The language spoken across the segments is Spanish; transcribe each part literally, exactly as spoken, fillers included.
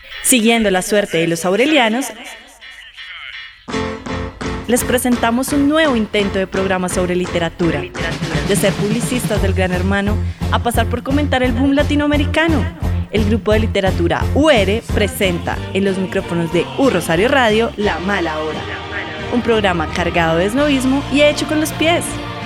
Siguiendo la suerte de los aurelianos, les presentamos un nuevo intento de programa sobre literatura. De ser publicistas del Gran Hermano a pasar por comentar el boom latinoamericano. El grupo de literatura U R presenta en los micrófonos de U Rosario Radio La Mala Hora. Un programa cargado de esnovismo y hecho con los pies.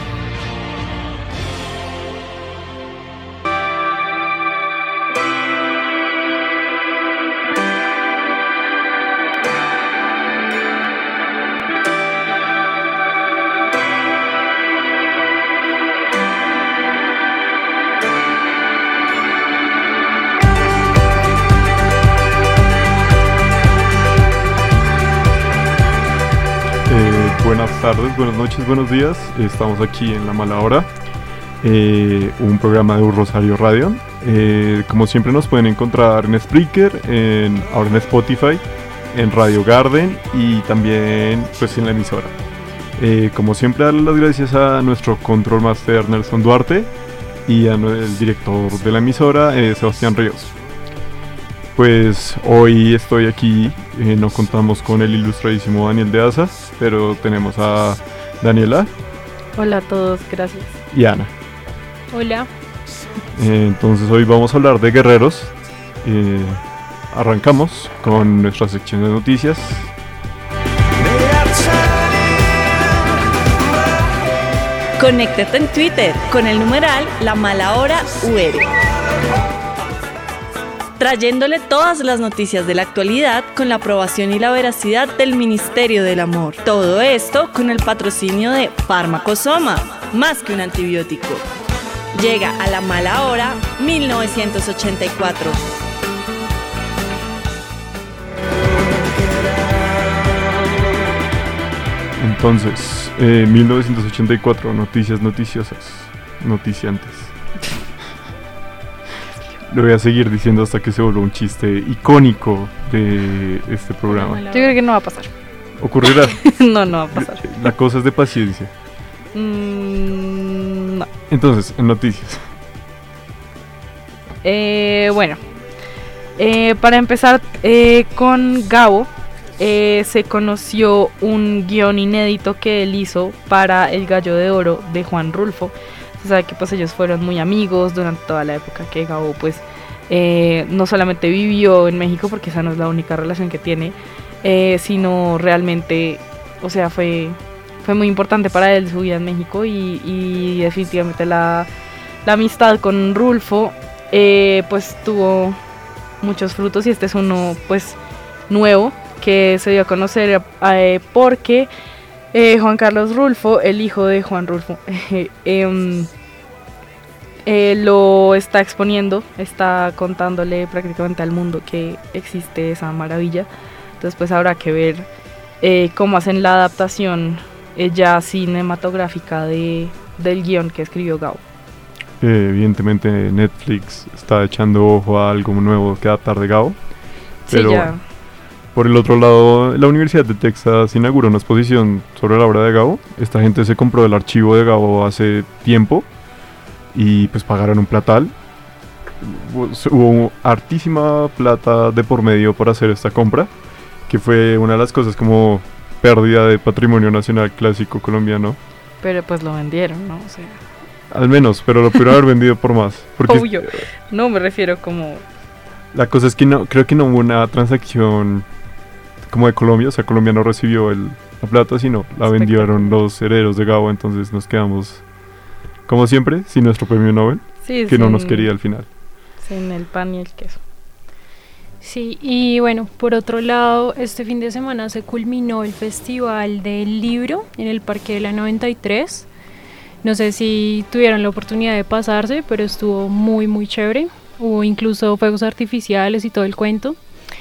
Buenas tardes, buenas noches, buenos días. Estamos aquí en La Mala Hora, eh, un programa de U Rosario Radio. Eh, como siempre nos pueden encontrar en Spreaker, en, ahora en Spotify, en Radio Garden y también pues en la emisora. Eh, como siempre, darle las gracias a nuestro Control Master Nelson Duarte y al director de la emisora, eh, Sebastián Ríos. Pues hoy estoy aquí, eh, no contamos con el ilustradísimo Daniel de Asa, pero tenemos a Daniela. Hola a todos, gracias. Y Ana. Hola. Eh, entonces hoy vamos a hablar de guerreros. Eh, arrancamos con nuestra sección de noticias. Conéctate en Twitter con el numeral La Mala Hora U R. Trayéndole todas las noticias de la actualidad con la aprobación y la veracidad del Ministerio del Amor. Todo esto con el patrocinio de Fármaco Soma, más que un antibiótico. Llega a La Mala Hora mil novecientos ochenta y cuatro. Entonces, eh, mil novecientos ochenta y cuatro, noticias noticiosas, noticiantes. Lo voy a seguir diciendo hasta que se vuelva un chiste icónico de este programa. Yo creo que no va a pasar. ¿Ocurrirá? No, no va a pasar. La cosa es de paciencia. Mm, no. Entonces, en noticias. Eh, bueno, eh, para empezar eh, con Gabo, eh, se conoció un guión inédito que él hizo para El Gallo de Oro de Juan Rulfo. Se sabe que pues ellos fueron muy amigos durante toda la época que Gabo pues eh, no solamente vivió en México, porque esa no es la única relación que tiene, eh, sino realmente, o sea, fue, fue muy importante para él su vida en México y, y definitivamente la, la amistad con Rulfo eh, pues tuvo muchos frutos, y este es uno pues nuevo que se dio a conocer eh, porque Eh, Juan Carlos Rulfo, el hijo de Juan Rulfo, eh, eh, eh, lo está exponiendo, está contándole prácticamente al mundo que existe esa maravilla. Entonces pues habrá que ver eh, cómo hacen la adaptación eh, ya cinematográfica de, del guión que escribió Gabo. Eh, evidentemente Netflix está echando ojo a algo nuevo que adaptar de Gabo, pero sí, ya. Por el otro lado, la Universidad de Texas inauguró una exposición sobre la obra de Gabo. Esta gente se compró el archivo de Gabo hace tiempo y pues pagaron un platal. Hubo hartísima plata de por medio para hacer esta compra, que fue una de las cosas como pérdida de patrimonio nacional clásico colombiano. Pero pues lo vendieron, ¿no? O sea, al menos, pero lo pudieron haber vendido por más. Porque obvio, no me refiero como... La cosa es que no, creo que no hubo una transacción como de Colombia, o sea, Colombia no recibió el, la plata, sino la vendieron los herederos de Gabo, entonces nos quedamos, como siempre, sin nuestro premio Nobel, sí, que sin, no nos quería al final. Sin el pan y el queso. Sí, y bueno, por otro lado, este fin de semana se culminó el Festival del Libro en el Parque de la noventa y tres. No sé si tuvieron la oportunidad de pasarse, pero estuvo muy, muy chévere. Hubo incluso fuegos artificiales y todo el cuento.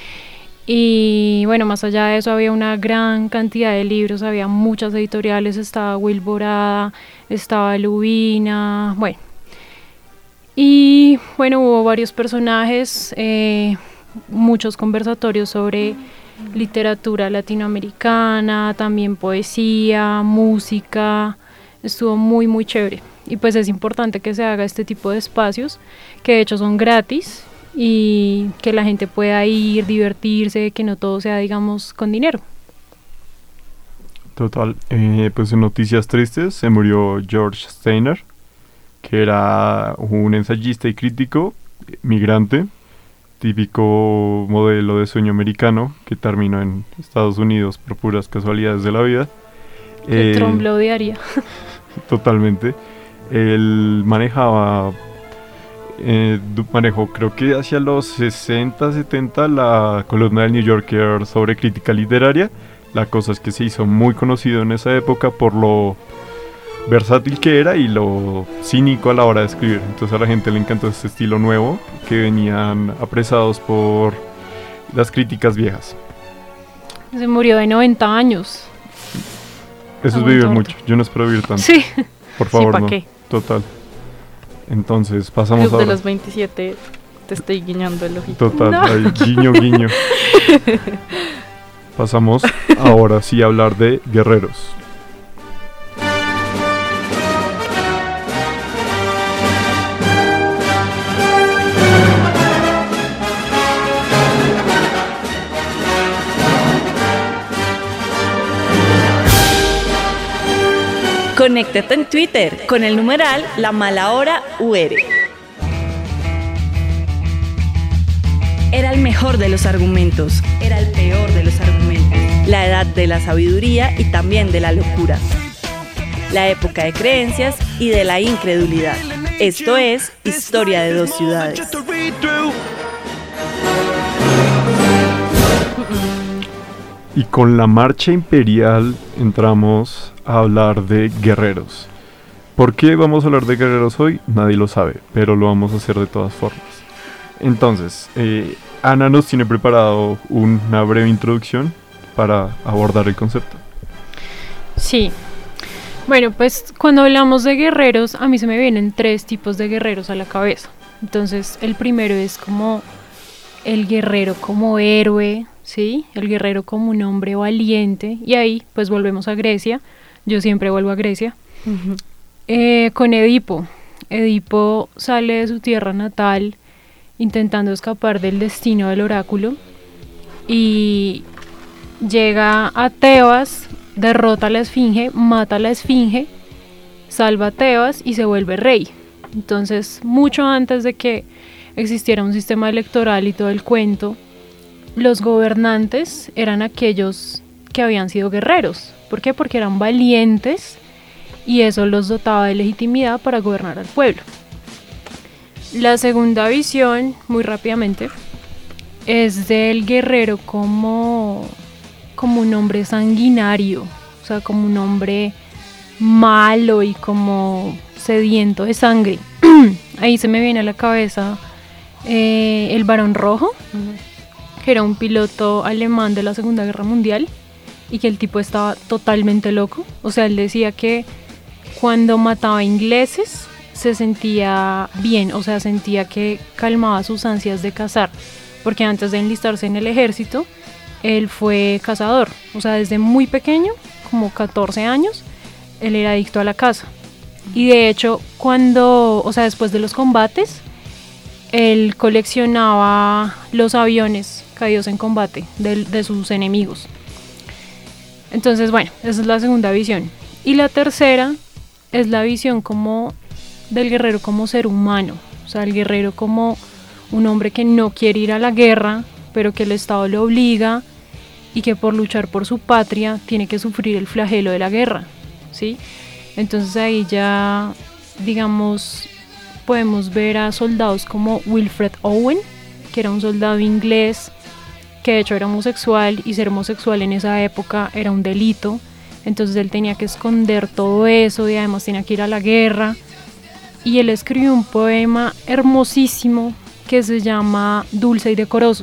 Y bueno, más allá de eso había una gran cantidad de libros, había muchas editoriales, estaba Wilborada, estaba Lubina, bueno. Y bueno, hubo varios personajes, eh, muchos conversatorios sobre literatura latinoamericana, también poesía, música, estuvo muy muy chévere. Y pues es importante que se haga este tipo de espacios, que de hecho son gratis y que la gente pueda ir, divertirse, que no todo sea, digamos, con dinero. Total. Eh, pues en noticias tristes se murió George Steiner, que era un ensayista y crítico migrante, típico modelo de sueño americano que terminó en Estados Unidos por puras casualidades de la vida. Que Eh, Trump lo odiaría. Totalmente. Él manejaba, eh, du- manejó creo que hacia los sesenta, setenta la columna del New Yorker sobre crítica literaria. La cosa es que se hizo muy conocido en esa época por lo versátil que era y lo cínico a la hora de escribir. Entonces a la gente le encantó este estilo nuevo, que venían apresados por las críticas viejas. Se murió de noventa años. Eso es Aguanta vivir harto. mucho. Yo no espero vivir tanto. Sí. Por favor, ¿pa' no. qué? Total. Entonces pasamos Club de ahora. los veintisiete, te estoy guiñando el ojito. Total, No. ahí, guiño, guiño. Pasamos ahora sí a hablar de guerreros. Conéctate en Twitter con el numeral La Mala Hora U R. Era el mejor de los argumentos, era el peor de los argumentos, la edad de la sabiduría y también de la locura, la época de creencias y de la incredulidad. Esto es Historia de dos ciudades. Y con la marcha imperial entramos a hablar de guerreros. ¿Por qué vamos a hablar de guerreros hoy? Nadie lo sabe, pero lo vamos a hacer de todas formas. Entonces, eh, Ana nos tiene preparado una breve introducción para abordar el concepto. Sí. Bueno, pues cuando hablamos de guerreros, a mí se me vienen tres tipos de guerreros a la cabeza. Entonces, el primero es como el guerrero como héroe, ¿sí? El guerrero como un hombre valiente. Y ahí, pues volvemos a Grecia. Yo siempre vuelvo a Grecia. Ujú. Eh, con Edipo. Edipo sale de su tierra natal intentando escapar del destino del oráculo y llega a Tebas, derrota a la esfinge, mata a la esfinge, salva a Tebas y se vuelve rey. Entonces, mucho antes de que existiera un sistema electoral y todo el cuento, los gobernantes eran aquellos que habían sido guerreros. ¿Por qué? Porque eran valientes y eso los dotaba de legitimidad para gobernar al pueblo. La segunda visión, muy rápidamente, es del guerrero como, como un hombre sanguinario, o sea, como un hombre malo y como sediento de sangre. Ahí se me viene a la cabeza eh, el Barón Rojo, que era un piloto alemán de la Segunda Guerra Mundial y que el tipo estaba totalmente loco. O sea, él decía que cuando mataba ingleses se sentía bien, o sea, sentía que calmaba sus ansias de cazar, porque antes de enlistarse en el ejército, él fue cazador, o sea, desde muy pequeño, como catorce años, él era adicto a la caza. Y de hecho, cuando, o sea, después de los combates, él coleccionaba los aviones caídos en combate de, de sus enemigos. Entonces, bueno, esa es la segunda visión. Y la tercera es la visión como del guerrero como ser humano, o sea, el guerrero como un hombre que no quiere ir a la guerra, pero que el Estado lo obliga y que por luchar por su patria tiene que sufrir el flagelo de la guerra, ¿sí? Entonces ahí ya, digamos, podemos ver a soldados como Wilfred Owen, que era un soldado inglés que de hecho era homosexual, y ser homosexual en esa época era un delito. Entonces él tenía que esconder todo eso y además tenía que ir a la guerra. Y él escribió un poema hermosísimo que se llama Dulce y Decoroso.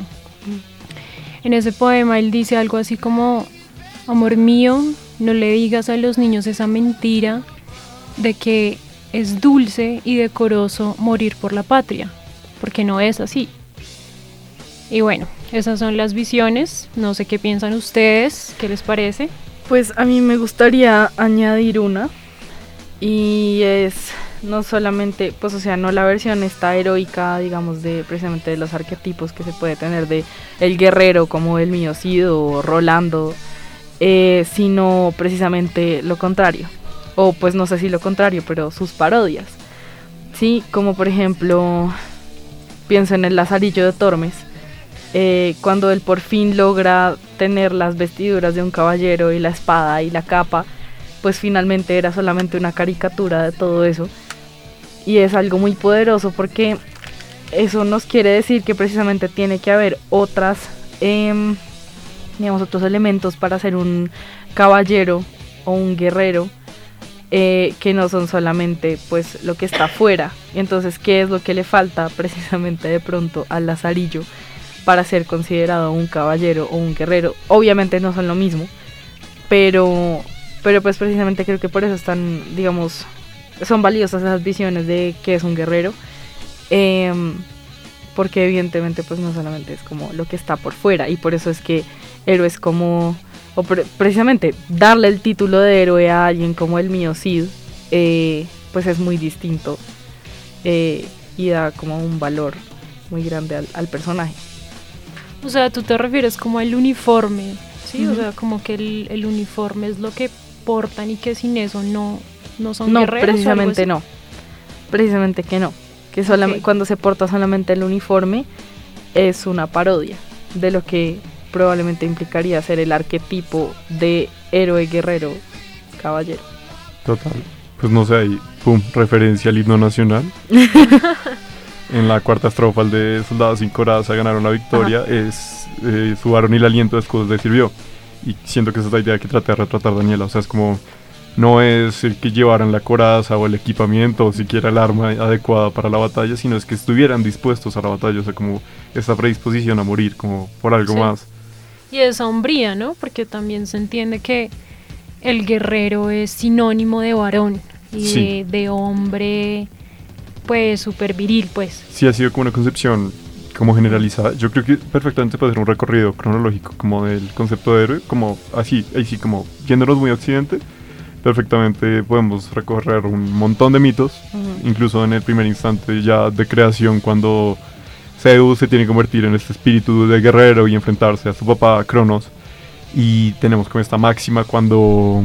En ese poema él dice algo así como: amor mío, no le digas a los niños esa mentira de que es dulce y decoroso morir por la patria, porque no es así. Y bueno, esas son las visiones. No sé qué piensan ustedes, ¿qué les parece? Pues a mí me gustaría añadir una, y es no solamente, pues o sea, no la versión esta heroica, digamos, de precisamente de los arquetipos que se puede tener de el guerrero como el Miocido o Rolando, eh, sino precisamente lo contrario, o pues no sé si lo contrario, pero sus parodias, sí, como por ejemplo, pienso en el Lazarillo de Tormes, eh, cuando él por fin logra tener las vestiduras de un caballero y la espada y la capa, pues finalmente era solamente una caricatura de todo eso, y es algo muy poderoso porque eso nos quiere decir que precisamente tiene que haber otras, eh, digamos, otros elementos para ser un caballero o un guerrero, eh, que no son solamente pues lo que está afuera. Y entonces, ¿qué es lo que le falta precisamente de pronto al Lazarillo para ser considerado un caballero o un guerrero? Obviamente no son lo mismo, pero... Pero pues precisamente creo que por eso están, digamos, son valiosas esas visiones de qué es un guerrero, eh, porque evidentemente pues no solamente es como lo que está por fuera, y por eso es que héroes como, o pre- precisamente darle el título de héroe a alguien como el mío Cid, eh, pues es muy distinto, eh, y da como un valor muy grande al, al personaje. O sea, tú te refieres como al uniforme, ¿sí? Uh-huh. O sea, como que el, el uniforme es lo que portan y que sin eso no, no son no, guerreros. Precisamente no, precisamente que no, que solam- Okay. Cuando se porta solamente el uniforme es una parodia de lo que probablemente implicaría ser el arquetipo de héroe, guerrero, caballero. Total. Pues no sé, ahí, pum, referencia al himno nacional. En la cuarta estrofa, el de soldados sin coraza ganaron la victoria. Ajá. Es eh, sudaron y el aliento de escudos les sirvió. Y siento que esa es la idea que trata de retratar Daniela. O sea, es como, no es el que llevaran la coraza o el equipamiento o siquiera el arma adecuada para la batalla, sino es que estuvieran dispuestos a la batalla. O sea, como esa predisposición a morir, como por algo sí. más. Y esa hombría, ¿no? Porque también se entiende que el guerrero es sinónimo de varón y sí. de, de hombre, pues, súper viril, pues. Sí, ha sido como una concepción como generalizada. Yo creo que perfectamente puede ser un recorrido cronológico como del concepto de héroe, como así, así como yéndonos muy a occidente, perfectamente podemos recorrer un montón de mitos, uh-huh. incluso en el primer instante ya de creación, cuando Zeus se tiene que convertir en este espíritu de guerrero y enfrentarse a su papá Cronos, y tenemos como esta máxima cuando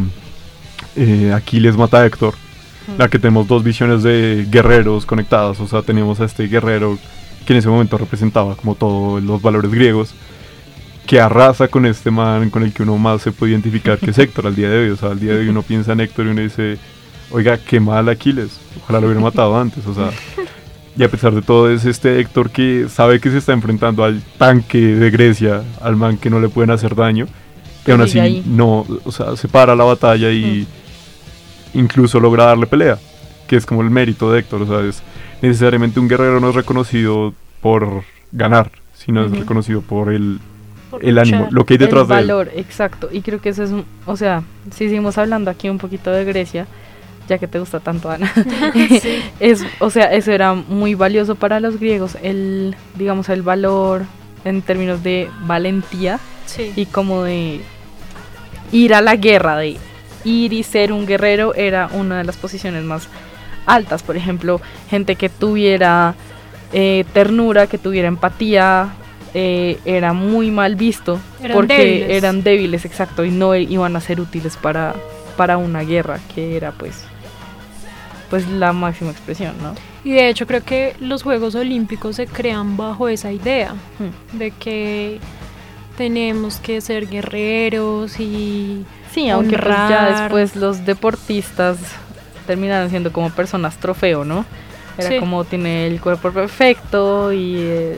eh, Aquiles mata a Héctor, uh-huh. la que tenemos dos visiones de guerreros conectadas. O sea, tenemos a este guerrero que en ese momento representaba como todos los valores griegos, que arrasa con este man con el que uno más se puede identificar, que es Héctor al día de hoy. O sea, al día de hoy uno piensa en Héctor y uno dice, oiga, qué mal Aquiles, ojalá lo hubiera matado antes. O sea, y a pesar de todo es este Héctor que sabe que se está enfrentando al tanque de Grecia, al man que no le pueden hacer daño, y aún así ahí. no, o sea, se para la batalla y mm. incluso logra darle pelea, que es como el mérito de Héctor. O sea, es necesariamente un guerrero no es reconocido por ganar, sino uh-huh. es reconocido por el, por el ánimo, lo que hay detrás de él. El valor, exacto. Y creo que eso es, un, o sea, si seguimos hablando aquí un poquito de Grecia, ya que te gusta tanto, Ana, sí. es, o sea, eso era muy valioso para los griegos, el, digamos, el valor en términos de valentía, sí. y como de ir a la guerra, de ir y ser un guerrero, era una de las posiciones más altas. Por ejemplo, gente que tuviera eh, ternura, que tuviera empatía, eh, era muy mal visto, eran porque débiles. eran débiles, exacto, y no iban a ser útiles para, para una guerra, que era pues, pues la máxima expresión, ¿no? Y de hecho creo que los Juegos Olímpicos se crean bajo esa idea, hmm. de que tenemos que ser guerreros y sí, aunque pues ya después los deportistas terminaron siendo como personas trofeo, ¿no? Era sí. como tiene el cuerpo perfecto y eh,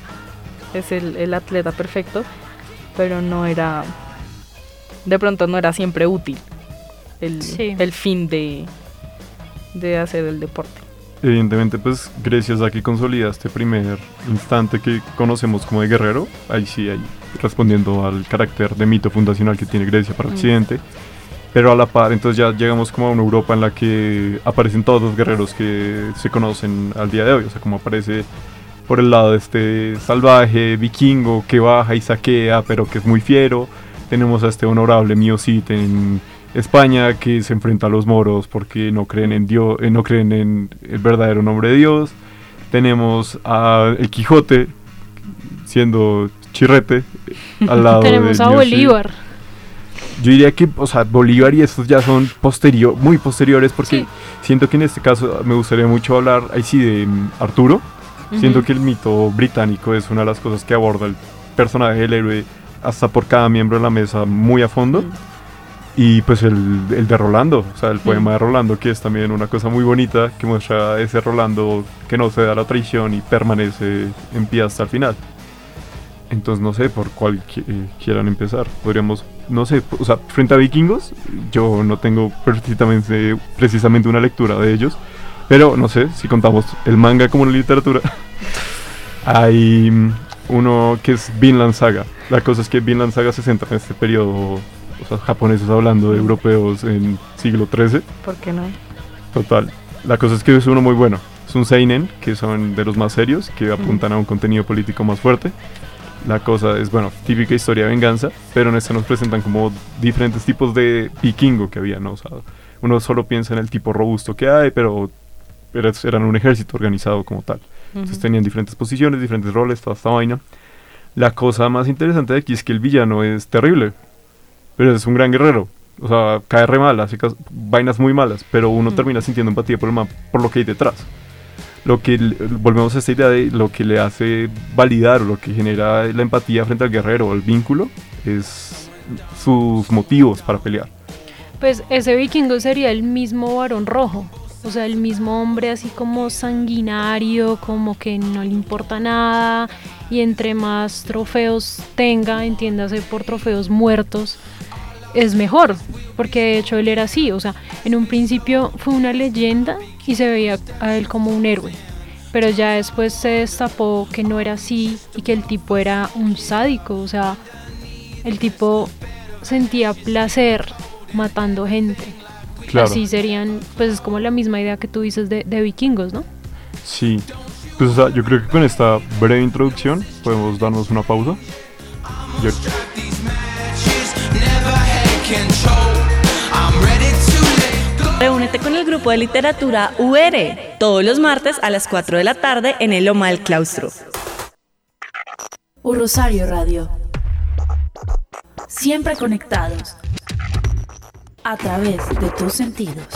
es el, el atleta perfecto, pero no era, de pronto no era siempre útil el, sí. el fin de, de hacer el deporte. Evidentemente, pues Grecia es la que consolida este primer instante que conocemos como de guerrero. Ahí sí, ahí respondiendo al carácter de mito fundacional que tiene Grecia para mm. Occidente. Pero a la par, entonces ya llegamos como a una Europa en la que aparecen todos los guerreros que se conocen al día de hoy. O sea, como aparece por el lado de este salvaje vikingo que baja y saquea, pero que es muy fiero. Tenemos a este honorable Miocid en España, que se enfrenta a los moros porque no creen en Dios, eh, no creen en el verdadero nombre de Dios. Tenemos a el Quijote siendo chirrete al lado tenemos de a Bolívar. Yo diría que, o sea, Bolívar y estos ya son posterior, muy posteriores, porque sí. Siento que en este caso me gustaría mucho hablar, ahí sí, de um, Arturo. Uh-huh. Siento que el mito británico es una de las cosas que aborda el personaje del héroe hasta por cada miembro de la mesa muy a fondo. Uh-huh. Y pues el, el de Rolando, o sea, el uh-huh. poema de Rolando, que es también una cosa muy bonita, que muestra ese Rolando que no se da la traición y permanece en pie hasta el final. Entonces no sé por cuál qu- eh, quieran empezar. Podríamos, no sé, o sea, frente a Vikingos, yo no tengo precisamente, precisamente una lectura de ellos, pero no sé, si contamos el manga como una literatura, hay uno que es Vinland Saga. La cosa es que Vinland Saga se centra en este periodo, o sea, japoneses hablando de europeos en siglo trece. ¿Por qué no? Total. La cosa es que es uno muy bueno. Es un seinen, que son de los más serios, que apuntan a un contenido político más fuerte. La cosa es, bueno, típica historia de venganza, pero en esta nos presentan como diferentes tipos de vikingo que había, ¿no? O sea, uno solo piensa en el tipo robusto que hay, pero, pero eran un ejército organizado como tal. Uh-huh. Entonces tenían diferentes posiciones, diferentes roles, toda esta vaina. La cosa más interesante de aquí es que el villano es terrible, pero es un gran guerrero. O sea, cae re mal, hace cas- vainas muy malas, pero uno uh-huh. termina sintiendo empatía por, el ma- por lo que hay detrás. Lo que, volvemos a esta idea de lo que le hace validar o lo que genera la empatía frente al guerrero, el vínculo, es sus motivos para pelear. Pues ese vikingo sería el mismo Barón Rojo, o sea, el mismo hombre así como sanguinario, como que no le importa nada, y entre más trofeos tenga, entiéndase por trofeos muertos, es mejor, porque de hecho él era así, o sea, en un principio fue una leyenda y se veía a él como un héroe, pero ya después se destapó que no era así y que el tipo era un sádico, o sea, el tipo sentía placer matando gente. Claro. Así serían, pues es como la misma idea que tú dices de, de vikingos, ¿no? Sí, pues o sea, yo creo que con esta breve introducción podemos darnos una pausa. Yo... Reúnete con el grupo de literatura U R todos los martes a las cuatro de la tarde en el Loma del Claustro. Un Rosario Radio. Siempre conectados a través de tus sentidos.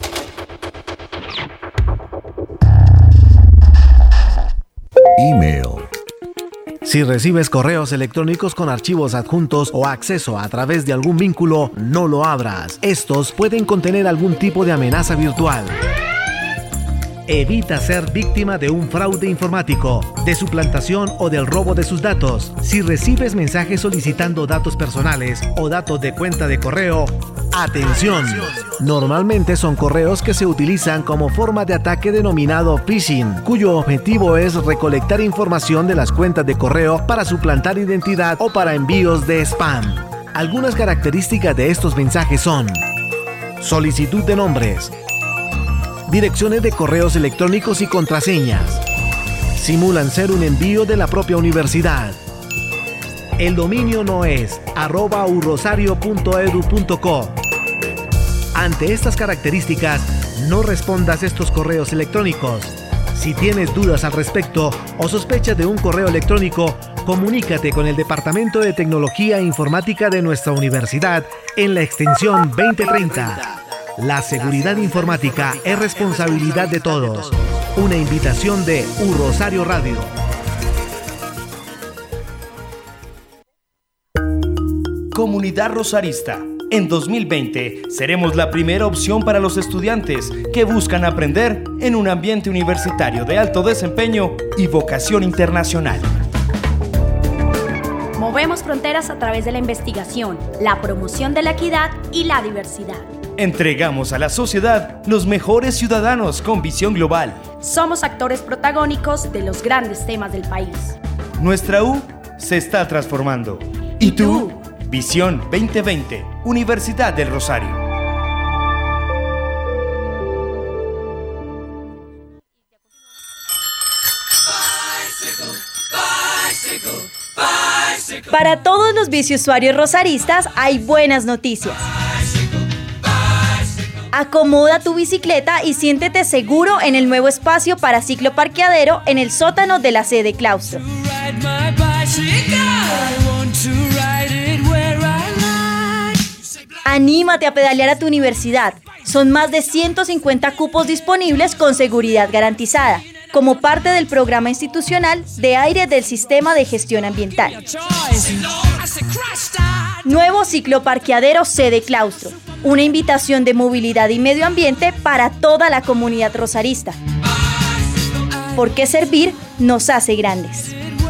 Email. Si recibes correos electrónicos con archivos adjuntos o acceso a través de algún vínculo, no lo abras. Estos pueden contener algún tipo de amenaza virtual. Evita ser víctima de un fraude informático, de suplantación o del robo de sus datos. Si recibes mensajes solicitando datos personales o datos de cuenta de correo, ¡atención! Normalmente son correos que se utilizan como forma de ataque denominado phishing, cuyo objetivo es recolectar información de las cuentas de correo para suplantar identidad o para envíos de spam. Algunas características de estos mensajes son: solicitud de nombres, direcciones de correos electrónicos y contraseñas. Simulan ser un envío de la propia universidad. El dominio no es arroba urrosario punto edu punto co. Ante estas características, no respondas estos correos electrónicos. Si tienes dudas al respecto o sospechas de un correo electrónico, comunícate con el Departamento de Tecnología e Informática de nuestra universidad en la extensión veinte treinta. La seguridad informática es responsabilidad de todos. Una invitación de U Rosario Radio. Comunidad Rosarista. En dos mil veinte seremos la primera opción para los estudiantes que buscan aprender en un ambiente universitario de alto desempeño y vocación internacional. Movemos fronteras a través de la investigación, la promoción de la equidad y la diversidad. Entregamos a la sociedad los mejores ciudadanos con visión global. Somos actores protagónicos de los grandes temas del país. Nuestra U se está transformando. ¿Y tú? Visión veinte veinte, Universidad del Rosario. Para todos los biciusuarios rosaristas hay buenas noticias. Acomoda tu bicicleta y siéntete seguro en el nuevo espacio para cicloparqueadero en el sótano de la sede claustro. Anímate a pedalear a tu universidad. Son más de ciento cincuenta cupos disponibles con seguridad garantizada, como parte del programa institucional de aire del Sistema de Gestión Ambiental. Nuevo cicloparqueadero sede claustro. Una invitación de movilidad y medio ambiente para toda la comunidad rosarista. Porque servir nos hace grandes.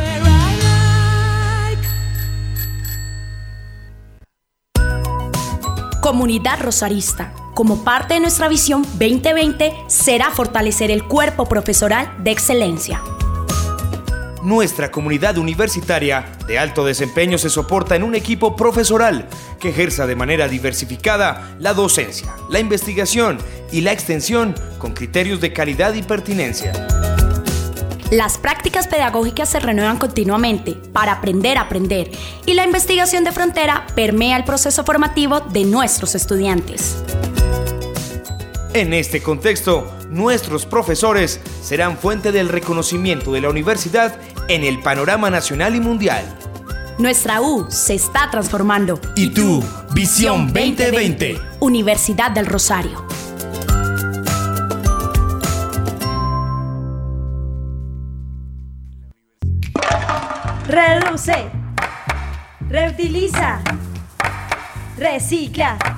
Comunidad rosarista. Como parte de nuestra visión veinte veinte, será fortalecer el cuerpo profesoral de excelencia. Nuestra comunidad universitaria de alto desempeño se soporta en un equipo profesoral que ejerza de manera diversificada la docencia, la investigación y la extensión con criterios de calidad y pertinencia. Las prácticas pedagógicas se renuevan continuamente para aprender a aprender y la investigación de frontera permea el proceso formativo de nuestros estudiantes. En este contexto, nuestros profesores serán fuente del reconocimiento de la universidad en el panorama nacional y mundial. Nuestra U se está transformando. ¿Y tú? Visión veinte veinte. Universidad del Rosario. Reduce, reutiliza, recicla.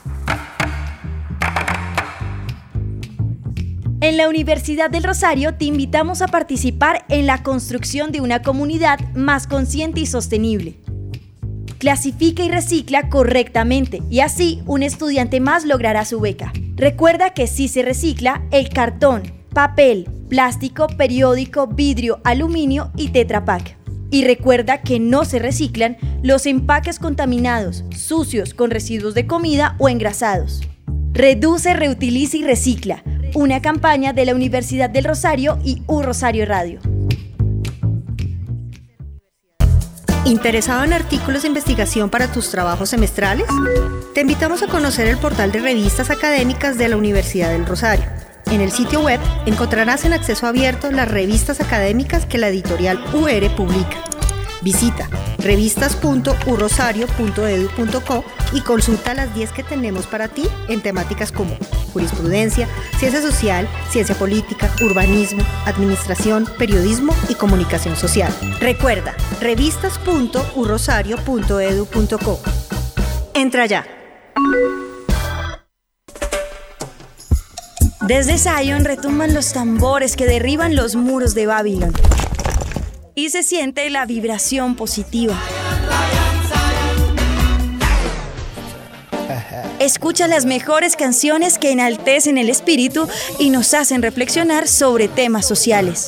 En la Universidad del Rosario te invitamos a participar en la construcción de una comunidad más consciente y sostenible. Clasifica y recicla correctamente y así un estudiante más logrará su beca. Recuerda que si se recicla el cartón, papel, plástico, periódico, vidrio, aluminio y Tetra Pak. Y recuerda que no se reciclan los empaques contaminados, sucios, con residuos de comida o engrasados. Reduce, reutiliza y recicla. Una campaña de la Universidad del Rosario y U Rosario Radio. ¿Interesado en artículos de investigación para tus trabajos semestrales? Te invitamos a conocer el portal de revistas académicas de la Universidad del Rosario. En el sitio web encontrarás en acceso abierto las revistas académicas que la editorial U R publica. Visita revistas punto u rosario punto edu punto co y consulta las diez que tenemos para ti en temáticas como jurisprudencia, ciencia social, ciencia política, urbanismo, administración, periodismo y comunicación social. Recuerda, revistas punto u rosario punto edu punto co. Entra ya. Desde Zion retumban los tambores que derriban los muros de Babilón. Y se siente la vibración positiva. Escucha las mejores canciones que enaltecen el espíritu y nos hacen reflexionar sobre temas sociales.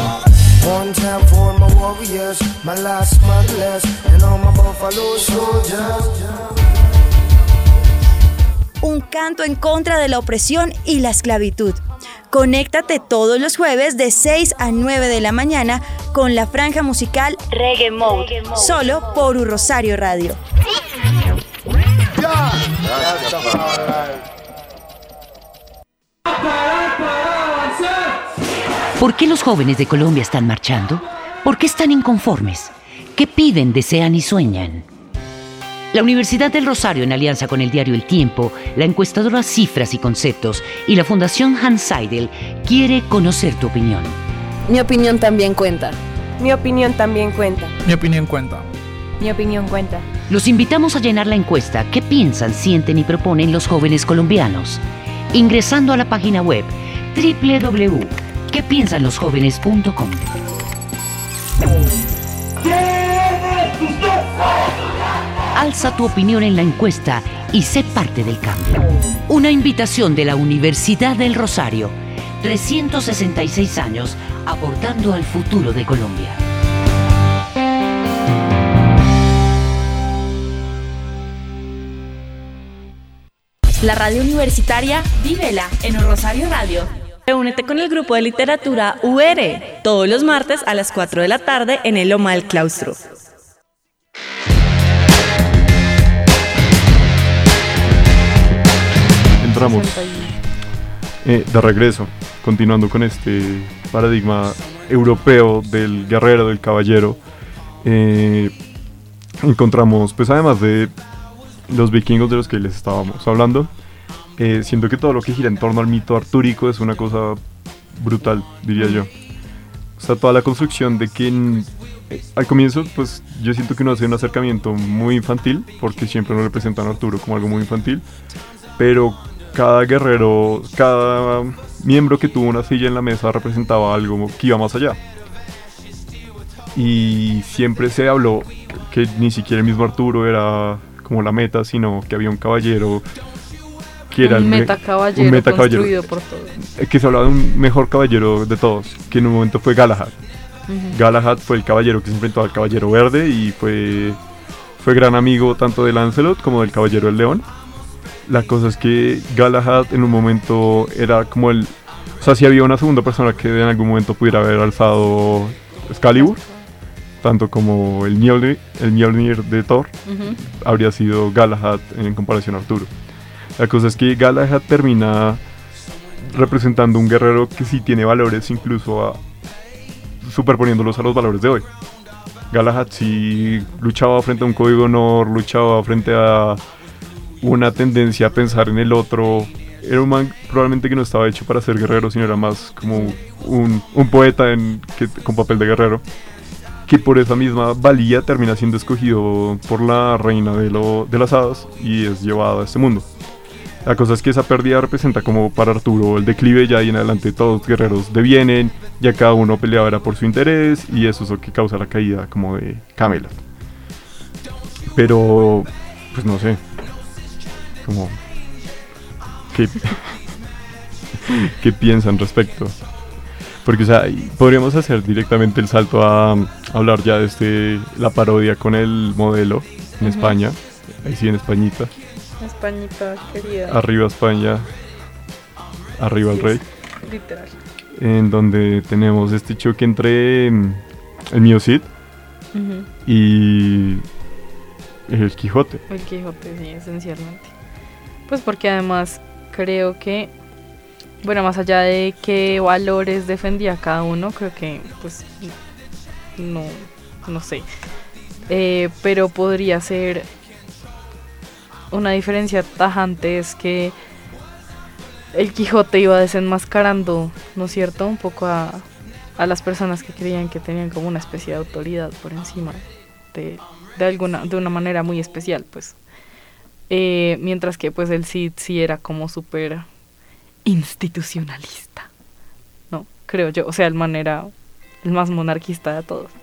Un canto en contra de la opresión y la esclavitud. Conéctate todos los jueves de seis a nueve de la mañana con la franja musical Reggae Mode, Reggae Mode. Solo por U Rosario Radio. ¿Por qué los jóvenes de Colombia están marchando? ¿Por qué están inconformes? ¿Qué piden, desean y sueñan? La Universidad del Rosario, en alianza con el diario El Tiempo, la encuestadora Cifras y Conceptos y la Fundación Hans Seidel, quiere conocer tu opinión. Mi opinión también cuenta. Mi opinión también cuenta. Mi opinión cuenta. Mi opinión cuenta. Los invitamos a llenar la encuesta ¿Qué piensan, sienten y proponen los jóvenes colombianos? Ingresando a la página web doble u doble u doble u punto que piensan los jóvenes punto com. Alza tu opinión en la encuesta y sé parte del cambio. Una invitación de la Universidad del Rosario. trescientos sesenta y seis años aportando al futuro de Colombia. La radio universitaria, vívela en U Rosario Radio. Reúnete con el grupo de literatura U R todos los martes a las cuatro de la tarde en el Loma del Claustro. encontramos eh, de regreso, continuando con este paradigma europeo del guerrero, del caballero. Eh, encontramos, pues además de los vikingos de los que les estábamos hablando, eh, siento que todo lo que gira en torno al mito artúrico es una cosa brutal, diría yo. O sea, toda la construcción de que en, eh, al comienzo, pues yo siento que uno hace un acercamiento muy infantil, porque siempre nos representan a Arturo como algo muy infantil, pero cada guerrero, cada miembro que tuvo una silla en la mesa representaba algo que iba más allá. Y siempre se habló que ni siquiera el mismo Arturo era como la meta, sino que había un caballero que era un el me- meta caballero un meta construido por todos. que se hablaba de un mejor caballero de todos, que en un momento fue Galahad. Ujú. Galahad fue el caballero que se enfrentó al caballero verde y fue, fue gran amigo tanto de Lancelot como del caballero del león. La cosa es que Galahad en un momento era como el... O sea, si había una segunda persona que en algún momento pudiera haber alzado Excalibur, tanto como el Mjolnir, el Mjolnir de Thor, Ujú. habría sido Galahad en comparación a Arturo. La cosa es que Galahad termina representando un guerrero que sí tiene valores, incluso a, superponiéndolos a los valores de hoy. Galahad sí luchaba frente a un código de honor, luchaba frente a una tendencia a pensar en el otro. Era un man probablemente que no estaba hecho para ser guerrero, sino era más como un, un poeta en, que, con papel de guerrero, que por esa misma valía termina siendo escogido por la reina de, lo, de las hadas y es llevado a este mundo. La cosa es que esa pérdida representa como para Arturo el declive, ya ahí en adelante todos los guerreros devienen, ya cada uno peleaba era por su interés y eso es lo que causa la caída como de Camelot. Pero, pues no sé, como, ¿qué, ¿qué piensan respecto? Porque, o sea, podríamos hacer directamente el salto a, a hablar ya de este, la parodia con el modelo en Ujú. España, ahí sí en Españita. Españita querida. Arriba España, arriba el rey. Literal. En donde tenemos este choque entre mm, el mío Cid Ujú. y el Quijote. El Quijote, sí, esencialmente. Pues porque además creo que, bueno, más allá de qué valores defendía cada uno, creo que, pues, no, no sé. Eh, pero podría ser una diferencia tajante, es que el Quijote iba desenmascarando, ¿no es cierto?, un poco a, a las personas que creían que tenían como una especie de autoridad por encima de, de alguna, de una manera muy especial, pues. Eh, mientras que pues el Cid sí era como súper institucionalista, ¿no? Creo yo, o sea, el man era el más monarquista de todos.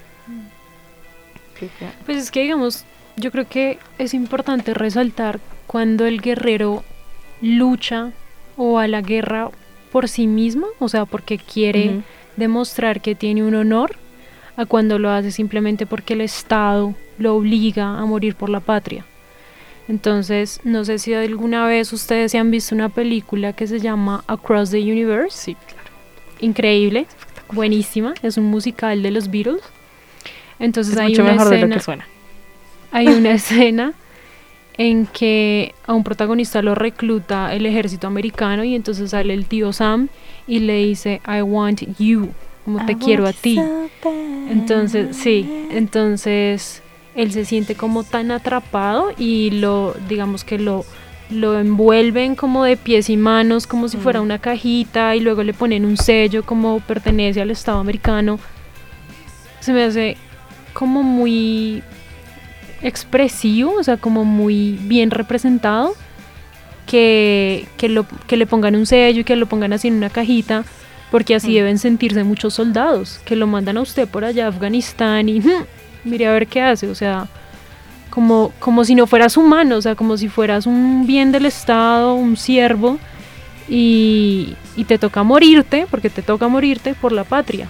Creo que- Pues es que, digamos, yo creo que es importante resaltar cuando el guerrero lucha o va a la guerra por sí mismo, o sea, porque quiere Ujú. demostrar que tiene un honor, a cuando lo hace simplemente porque el Estado lo obliga a morir por la patria. Entonces, no sé si alguna vez ustedes se han visto una película que se llama Across the Universe. Sí, claro. Increíble, buenísima, es un musical de los Beatles. Entonces Es hay mucho una mejor de escena, lo que suena. hay una escena en que a un protagonista lo recluta el ejército americano y entonces sale el tío Sam y le dice I want you, como te quiero a ti. Entonces, sí, entonces él se siente como tan atrapado y lo, digamos que lo, lo envuelven como de pies y manos, como si Mm. fuera una cajita y luego le ponen un sello como pertenece al Estado americano. Se me hace como muy expresivo, o sea, como muy bien representado, que, que, lo, que le pongan un sello y que lo pongan así en una cajita, porque así Mm. deben sentirse muchos soldados, que lo mandan a usted por allá a Afganistán y hmm, mire a ver qué hace, o sea, como, como si no fueras humano, o sea, como si fueras un bien del Estado, un siervo, y, y te toca morirte, porque te toca morirte por la patria.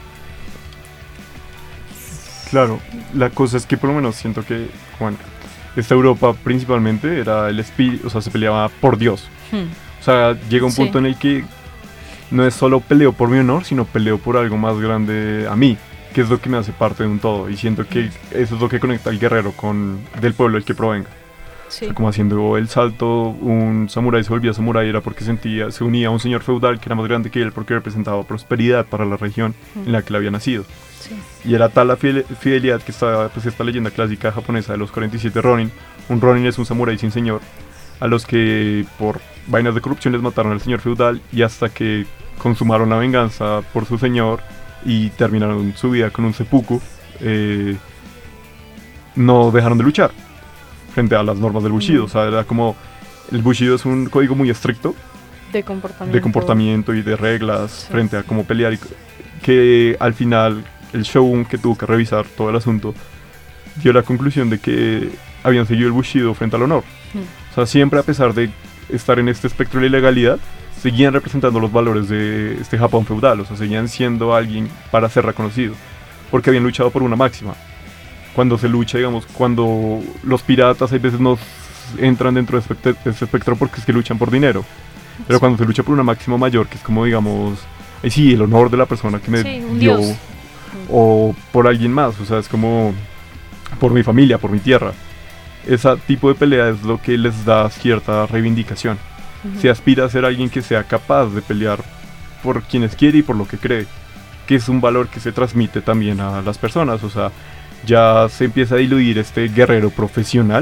Claro, la cosa es que por lo menos siento que, bueno, esta Europa principalmente era el espíritu, o sea, se peleaba por Dios. Hmm. O sea, llega un Sí. punto en el que no es solo peleo por mi honor, sino peleo por algo más grande a mí, que es lo que me hace parte de un todo. Y siento que eso es lo que conecta al guerrero con del pueblo el que provenga. Sí. O sea, como haciendo el salto, un samurái se volvía samurái era porque sentía, se unía a un señor feudal que era más grande que él porque representaba prosperidad para la región mm. en la que él había nacido. Sí. Y era tal la fidelidad que estaba pues, esta leyenda clásica japonesa de los cuarenta y siete Ronin. Un Ronin es un samurái sin señor, a los que por vainas de corrupción les mataron al señor feudal y hasta que consumaron la venganza por su señor y terminaron su vida con un seppuku, eh, no dejaron de luchar frente a las normas del Bushido. Mm. O sea, era como, el Bushido es un código muy estricto de comportamiento, de comportamiento y de reglas sí. frente a cómo pelear, y que al final el shogun, que tuvo que revisar todo el asunto, dio la conclusión de que habían seguido el Bushido frente al honor. Mm. O sea, siempre, a pesar de estar en este espectro de la ilegalidad, seguían representando los valores de este Japón feudal. O sea, seguían siendo alguien para ser reconocido, porque habían luchado por una máxima. Cuando se lucha, digamos, cuando los piratas hay veces no entran dentro de este, de este espectro porque es que luchan por dinero, pero sí. cuando se lucha por una máxima mayor, que es como, digamos, eh, sí, el honor de la persona que me sí, dio, Dios. O por alguien más, o sea, es como por mi familia, por mi tierra. Ese tipo de pelea es lo que les da cierta reivindicación. Uh-huh. Se aspira a ser alguien que sea capaz de pelear por quienes quiere y por lo que cree, que es un valor que se transmite también a las personas. O sea, ya se empieza a diluir este guerrero profesional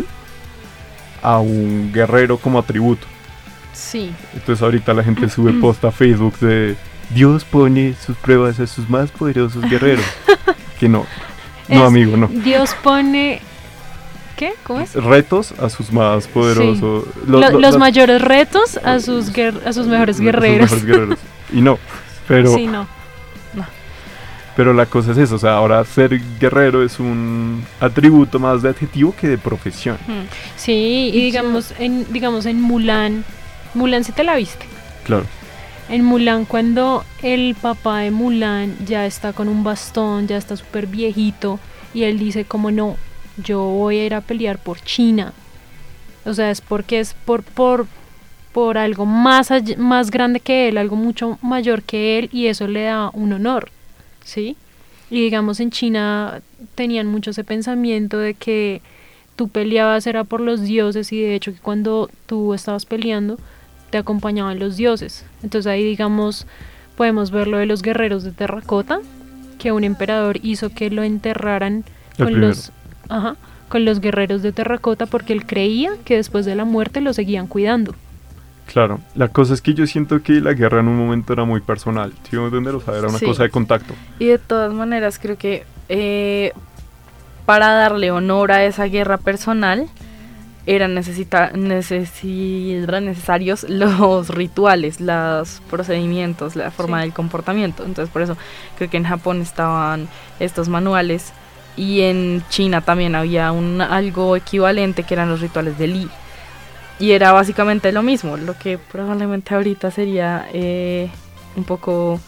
a un guerrero como atributo. Sí. Entonces ahorita la gente sube post a Facebook de Dios pone sus pruebas a sus más poderosos guerreros. Que no, no es, amigo, no. Dios pone... ¿Qué? ¿Cómo es? Retos a sus más poderosos. Sí. Lo, lo, los, los mayores retos a sus, guer- a sus mejores guerreros. A sus mejores guerreros. Y no, pero... Sí, no. no. Pero la cosa es eso, o sea, ahora ser guerrero es un atributo más de adjetivo que de profesión. Sí, y digamos en, digamos en Mulan, Mulan sí te la viste. Claro. En Mulan, cuando el papá de Mulan ya está con un bastón, ya está súper viejito, y él dice como no, yo voy a ir a pelear por China. O sea, es porque es por por por algo más all- más grande que él, algo mucho mayor que él, y eso le da un honor, ¿sí? Y digamos en China tenían mucho ese pensamiento de que tú peleabas era por los dioses, y de hecho que cuando tú estabas peleando te acompañaban los dioses. Entonces ahí digamos podemos ver lo de los guerreros de terracota, que un emperador hizo que lo enterraran El con primero. los Ajá, con los guerreros de terracota, porque él creía que después de la muerte lo seguían cuidando. Claro, la cosa es que yo siento que la guerra en un momento era muy personal, ¿sí me entender? O sea, era una Sí. cosa de contacto. Y de todas maneras creo que eh, para darle honor a esa guerra personal eran necesita- necesi- eran necesarios los rituales, los procedimientos, la forma Sí. del comportamiento. Entonces por eso creo que en Japón estaban estos manuales, y en China también había un algo equivalente que eran los rituales de Li. Y era básicamente lo mismo, lo que probablemente ahorita sería eh, un poco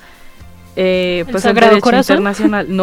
eh, ¿El pues el Sagrado derecho Corazón? internacional. No.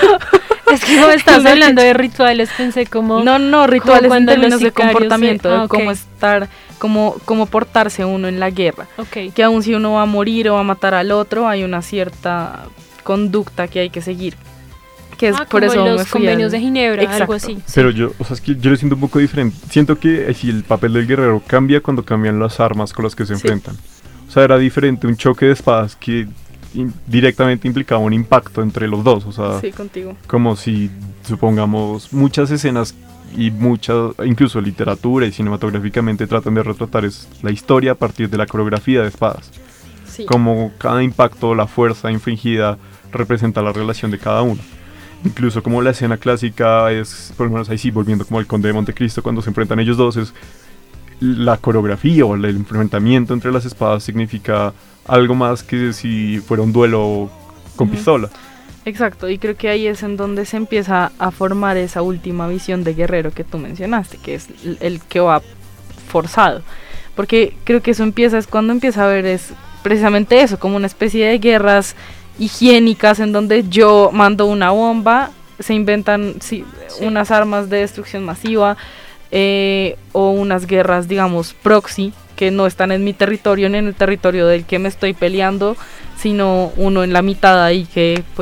Es que como estás hablando de rituales, pensé como... No, no, rituales en cuando términos los de sicarios comportamiento, se- de ah, ok. cómo estar, cómo, cómo portarse uno en la guerra. Ok. Que aun si uno va a morir o va a matar al otro, hay una cierta conducta que hay que seguir. Que es Ah, por como eso los me fui convenios al- de Ginebra, Exacto. algo así. Pero yo, o sea, es que yo lo siento un poco diferente. Siento que si el papel del guerrero cambia cuando cambian las armas con las que se Sí. enfrentan. O sea, era diferente un choque de espadas que in- directamente implicaba un impacto entre los dos. O sea, Sí, contigo. como si, supongamos, muchas escenas y mucha, incluso literatura y cinematográficamente tratan de retratar es la historia a partir de la coreografía de espadas. Sí. Como cada impacto, la fuerza infligida representa la relación de cada uno. Incluso como la escena clásica es, por lo menos ahí sí, volviendo como al Conde de Montecristo, cuando se enfrentan ellos dos, es la coreografía o el enfrentamiento entre las espadas significa algo más que si fuera un duelo con Ujú. pistola. Exacto, y creo que ahí es en donde se empieza a formar esa última visión de guerrero que tú mencionaste, que es el, el que va forzado. Porque creo que eso empieza, es cuando empieza a ver es precisamente eso, como una especie de guerras higiénicas en donde yo mando una bomba, se inventan sí, Sí. unas armas de destrucción masiva, eh, o unas guerras, digamos, proxy, que no están en mi territorio ni en el territorio del que me estoy peleando, sino uno en la mitad ahí que pues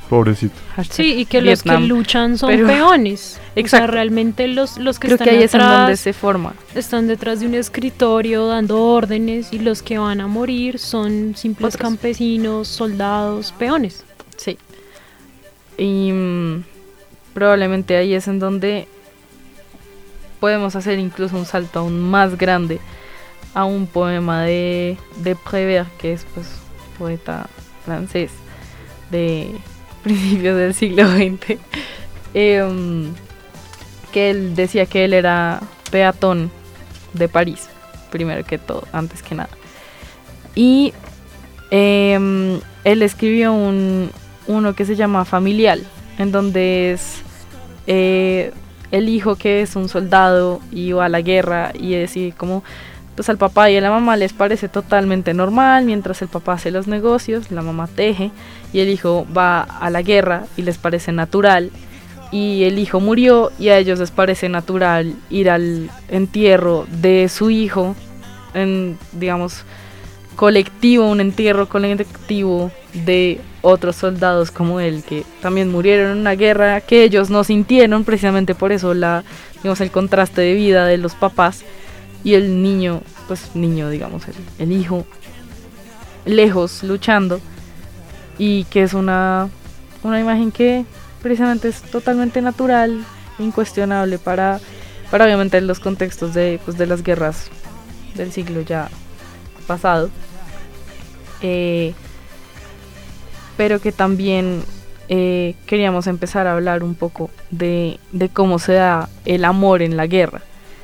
Pobrecito. Sí, y que los Vietnam. que luchan son Pero- peones. Exacto. O sea, realmente los, los que Creo están que ahí es en atrás donde se forma. están detrás de un escritorio dando órdenes y los que van a morir son simples Otros. campesinos, soldados, peones. Sí. Y mm, probablemente ahí es en donde podemos hacer incluso un salto aún más grande a un poema de, de Prévert, que es pues poeta francés de principios del siglo veinte, em, que él decía que él era peatón de París, primero que todo, antes que nada. Y em, él escribió un, uno que se llama Familial, en donde es eh, el hijo que es un soldado y va a la guerra y decide como, pues al papá y a la mamá les parece totalmente normal, mientras el papá hace los negocios, la mamá teje y el hijo va a la guerra y les parece natural, y el hijo murió y a ellos les parece natural ir al entierro de su hijo, en, digamos, colectivo, un entierro colectivo de otros soldados como él que también murieron en una guerra que ellos no sintieron, precisamente por eso la, digamos, el contraste de vida de los papás y el niño, pues niño digamos, el, el hijo lejos luchando, y que es una, una imagen que precisamente es totalmente natural, incuestionable para, para obviamente los contextos de, pues, de las guerras del siglo ya pasado, eh, pero que también eh, queríamos empezar a hablar un poco de, de cómo se da el amor en la guerra.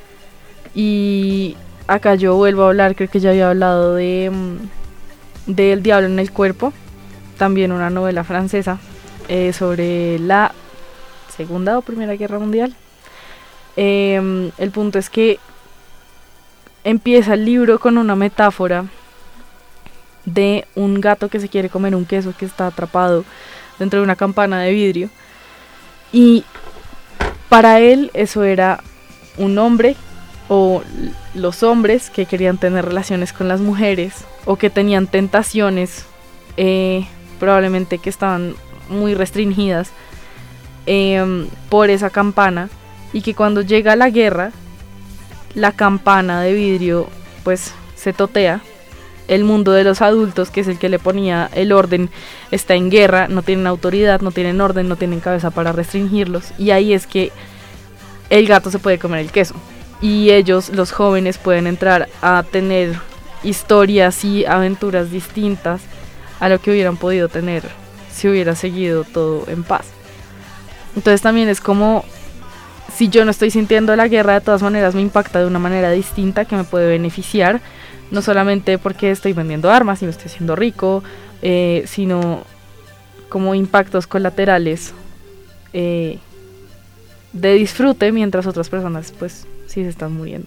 Y acá yo vuelvo a hablar, creo que ya había hablado de, de El diablo en el cuerpo, también una novela francesa eh, sobre la Segunda o Primera Guerra Mundial. Eh, el punto es que empieza el libro con una metáfora de un gato que se quiere comer un queso que está atrapado dentro de una campana de vidrio, y para él eso era un hombre o los hombres que querían tener relaciones con las mujeres o que tenían tentaciones eh, probablemente que estaban muy restringidas eh, por esa campana, y que cuando llega la guerra la campana de vidrio pues se totea. El mundo de los adultos, que es el que le ponía el orden, está en guerra, no tienen autoridad, no tienen orden, no tienen cabeza para restringirlos, y ahí es que el gato se puede comer el queso y ellos, los jóvenes, pueden entrar a tener historias y aventuras distintas a lo que hubieran podido tener si hubiera seguido todo en paz. Entonces también es como, si yo no estoy sintiendo la guerra, de todas maneras me impacta de una manera distinta que me puede beneficiar, no solamente porque estoy vendiendo armas y me estoy haciendo rico, eh, sino como impactos colaterales eh, de disfrute, mientras otras personas pues sí se están muriendo.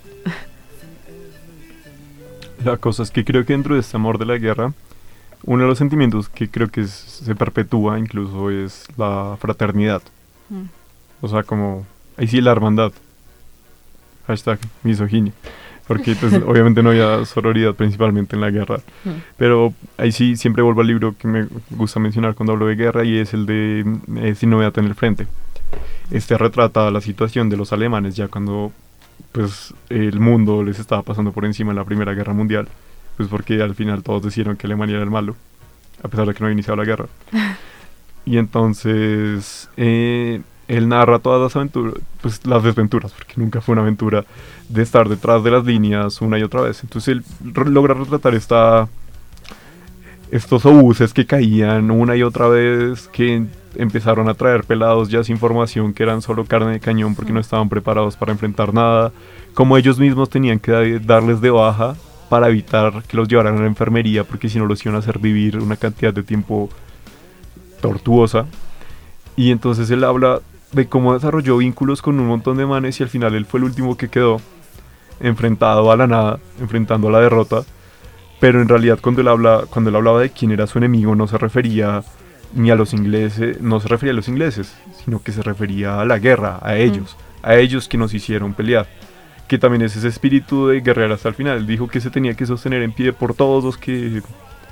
La cosa es que creo que dentro de este amor de la guerra, uno de los sentimientos que creo que es- se perpetúa incluso es la fraternidad. Mm. O sea, como, ahí sí la hermandad. Hashtag misoginia. Porque pues obviamente no había sororidad principalmente en la guerra. Mm. Pero ahí sí siempre vuelvo al libro que me gusta mencionar cuando hablo de guerra, y es el de eh, Sin novedad en el frente. Este retrata la situación de los alemanes ya cuando pues el mundo les estaba pasando por encima en la Primera Guerra Mundial, pues porque al final todos decidieron que Alemania era el malo, a pesar de que no había iniciado la guerra. Y entonces eh, él narra todas las aventuras, pues las desventuras, porque nunca fue una aventura, de estar detrás de las líneas una y otra vez. Entonces él r- logra retratar esta, estos obuses que caían una y otra vez, que empezaron a traer pelados ya sin formación, que eran solo carne de cañón porque no estaban preparados para enfrentar nada, como ellos mismos tenían que da- darles de baja para evitar que los llevaran a la enfermería, porque si no los iban a hacer vivir una cantidad de tiempo tortuosa. Y entonces él habla de cómo desarrolló vínculos con un montón de manes, y al final él fue el último que quedó enfrentado a la nada, enfrentando a la derrota. Pero en realidad cuando él habla, cuando él hablaba de quién era su enemigo, no se refería ni a los ingleses, no se refería a los ingleses, sino que se refería a la guerra, a ellos, mm. a ellos que nos hicieron pelear. Que también es ese espíritu de guerrero hasta el final. Él dijo que se tenía que sostener en pie por todos los que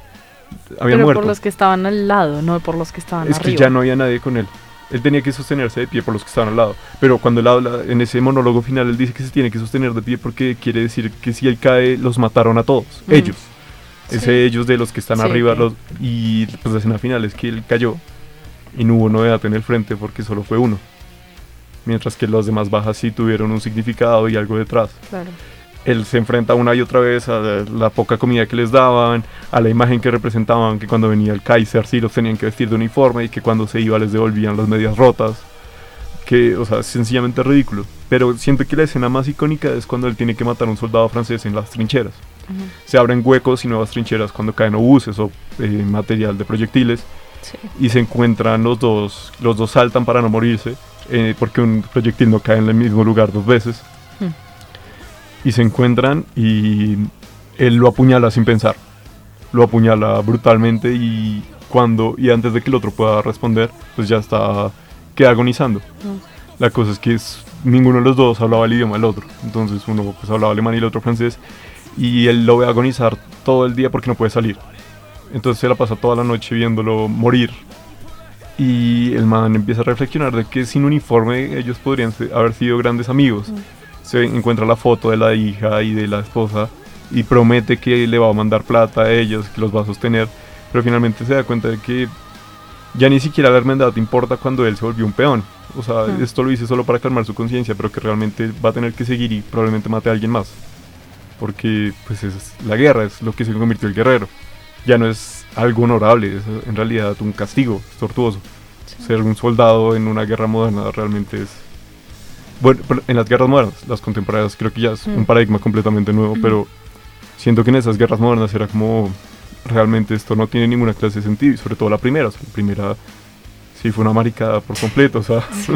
había Pero muerto. por los que estaban al lado, no por los que estaban Es arriba. que ya no había nadie con él. Él tenía que sostenerse de pie por los que estaban al lado. Pero cuando él habla, en ese monólogo final, él dice que se tiene que sostener de pie porque quiere decir que si él cae, los mataron a todos. Mm. Ellos. Sí. Ese ellos de los que están sí, arriba. Okay. Los, y pues la escena final es que él cayó y no hubo novedad en el frente porque solo fue uno. Mientras que las demás bajas sí tuvieron un significado y algo detrás. Claro. Él se enfrenta una y otra vez a la, la poca comida que les daban, a la imagen que representaban que cuando venía el Kaiser sí los tenían que vestir de uniforme y que cuando se iba les devolvían las medias rotas. Que, o sea, es sencillamente ridículo. Pero siento que la escena más icónica es cuando él tiene que matar a un soldado francés en las trincheras. Uh-huh. Se abren huecos y nuevas trincheras cuando caen obuses o eh, material de proyectiles. Sí. Y se encuentran los dos, los dos saltan para no morirse, eh, porque un proyectil no cae en el mismo lugar dos veces. Uh-huh. Y se encuentran y él lo apuñala sin pensar. Lo apuñala brutalmente y cuando y antes de que el otro pueda responder, pues ya está queda agonizando. Mm. La cosa es que es, ninguno de los dos hablaba el idioma del otro. Entonces uno pues hablaba alemán y el otro francés. Y él lo ve agonizar todo el día porque no puede salir. Entonces se la pasa toda la noche viéndolo morir. Y el man empieza a reflexionar de que sin uniforme ellos podrían ser, haber sido grandes amigos. Mm. Se encuentra la foto de la hija y de la esposa y promete que le va a mandar plata a ellos, que los va a sostener, pero finalmente se da cuenta de que ya ni siquiera la hermandad importa cuando él se volvió un peón. O sea, uh-huh. esto lo hice solo para calmar su conciencia, pero que realmente va a tener que seguir y probablemente mate a alguien más. Porque pues es la guerra, es lo que se convirtió el guerrero. Ya no es algo honorable, es en realidad un castigo, es tortuoso. Sí. Ser un soldado en una guerra moderna realmente es... Bueno, en las guerras modernas, las contemporáneas, creo que ya es mm. un paradigma completamente nuevo, mm. pero siento que en esas guerras modernas era como, realmente esto no tiene ninguna clase de sentido, y sobre todo la primera, o sea, la primera sí fue una maricada por completo, o sea. Sí.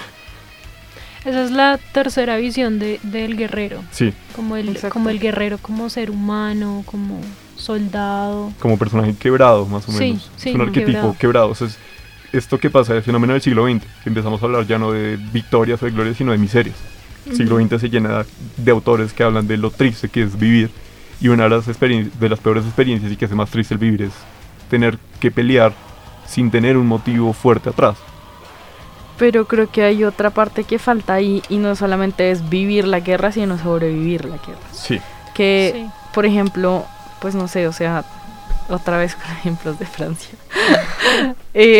Esa es la tercera visión de, del guerrero. Sí. Como el, como el guerrero como ser humano, como soldado. Como personaje quebrado, más o menos. Sí, sí, es un arquetipo quebrado, quebrado o sea, es, esto que pasa es el fenómeno del siglo veinte, que empezamos a hablar ya no de victorias o de glorias, sino de miserias. El uh-huh. siglo veinte se llena de autores que hablan de lo triste que es vivir, y una de las, experien- de las peores experiencias y que hace más triste el vivir es tener que pelear sin tener un motivo fuerte atrás. Pero creo que hay otra parte que falta ahí, y no solamente es vivir la guerra, sino sobrevivir la guerra. Sí. Que, sí. por ejemplo, pues no sé, o sea... otra vez con ejemplos de Francia. eh,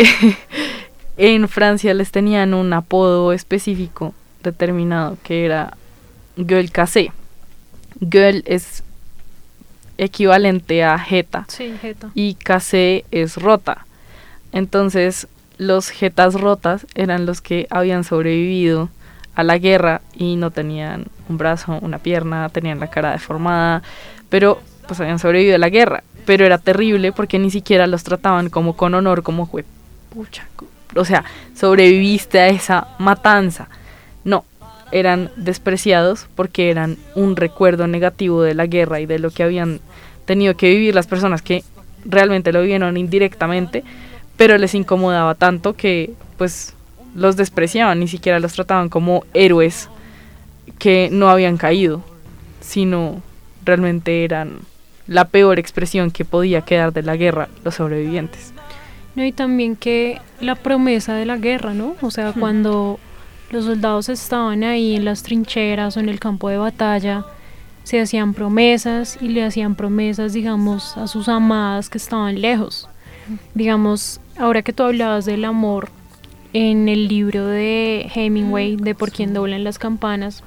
en Francia les tenían un apodo específico determinado que era gueule cassée. Gueule es equivalente a jeta. Sí, jeta. Y cassée es rota. Entonces los jetas rotas eran los que habían sobrevivido a la guerra y no tenían un brazo, una pierna, tenían la cara deformada, pero pues habían sobrevivido a la guerra. Pero era terrible porque ni siquiera los trataban como con honor, como jue, pucha, o sea, sobreviviste a esa matanza. No, eran despreciados porque eran un recuerdo negativo de la guerra y de lo que habían tenido que vivir las personas que realmente lo vivieron indirectamente, pero les incomodaba tanto que pues los despreciaban, ni siquiera los trataban como héroes que no habían caído, sino realmente eran la peor expresión que podía quedar de la guerra, los sobrevivientes. No, y también que la promesa de la guerra, ¿no? O sea, hmm. cuando los soldados estaban ahí en las trincheras o en el campo de batalla, se hacían promesas y le hacían promesas, digamos, a sus amadas que estaban lejos. Digamos, ahora que tú hablabas del amor, en el libro de Hemingway, de Por quién doblan las campanas,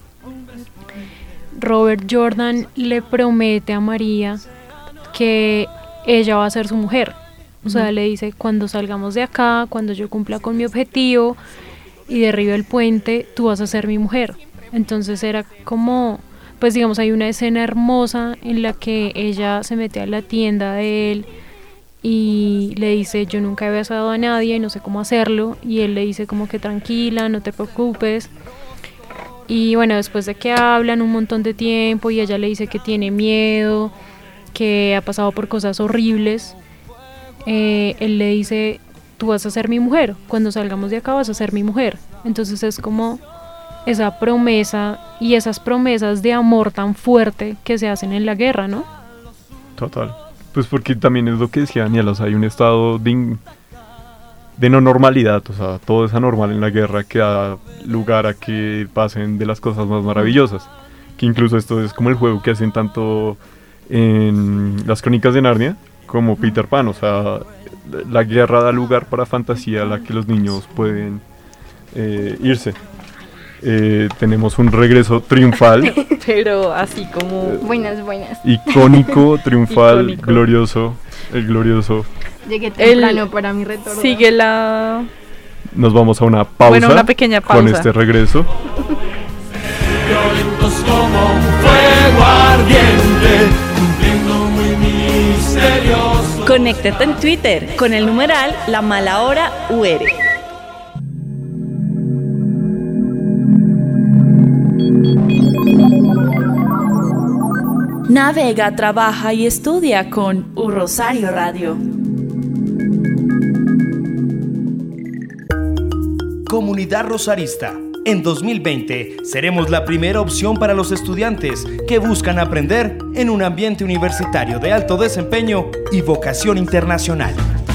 Robert Jordan le promete a María que ella va a ser su mujer. O sea, uh-huh. le dice, cuando salgamos de acá, cuando yo cumpla con mi objetivo y derribe el puente, tú vas a ser mi mujer. Entonces era como, pues digamos, hay una escena hermosa en la que ella se mete a la tienda de él y le dice, yo nunca he besado a nadie, no sé cómo hacerlo, y él le dice como que tranquila, no te preocupes. Y bueno, después de que hablan un montón de tiempo y ella le dice que tiene miedo, que ha pasado por cosas horribles, eh, él le dice, tú vas a ser mi mujer, cuando salgamos de acá vas a ser mi mujer. Entonces es como esa promesa y esas promesas de amor tan fuerte que se hacen en la guerra, ¿no? Total. Pues porque también es lo que decía Daniel, o sea, hay un estado de, in- de no normalidad, o sea, todo es anormal en la guerra que da lugar a que pasen de las cosas más maravillosas. Que incluso esto es como el juego que hacen tanto en las Crónicas de Narnia como Peter Pan, o sea, la guerra da lugar para fantasía a la que los niños pueden eh, irse. Eh, tenemos un regreso triunfal, Pero así como... Buenas, buenas. icónico, triunfal, Icónico. glorioso, el glorioso. Llegué El- temprano para mi retorno. Sigue la... Nos vamos a una pausa, Bueno, una pequeña con pausa. este regreso. Violentos como un fuego ardiente, cumpliendo muy misterioso. Conéctate en Twitter con el numeral La Mala Hora U R. Navega, trabaja y estudia con U Rosario Radio. Comunidad Rosarista. En dos mil veinte seremos la primera opción para los estudiantes que buscan aprender en un ambiente universitario de alto desempeño y vocación internacional.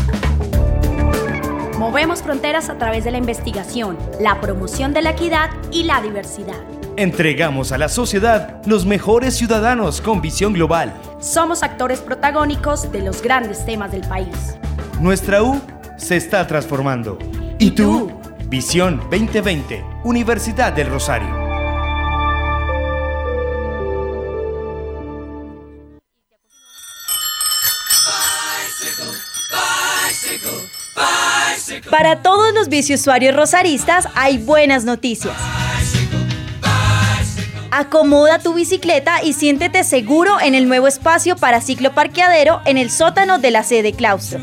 Movemos fronteras a través de la investigación, la promoción de la equidad y la diversidad. Entregamos a la sociedad los mejores ciudadanos con visión global. Somos actores protagónicos de los grandes temas del país. Nuestra U se está transformando. ¿Y tú? Visión veinte veinte, Universidad del Rosario. Para todos los biciusuarios rosaristas hay buenas noticias. Acomoda tu bicicleta y siéntete seguro en el nuevo espacio para cicloparqueadero en el sótano de la sede claustro.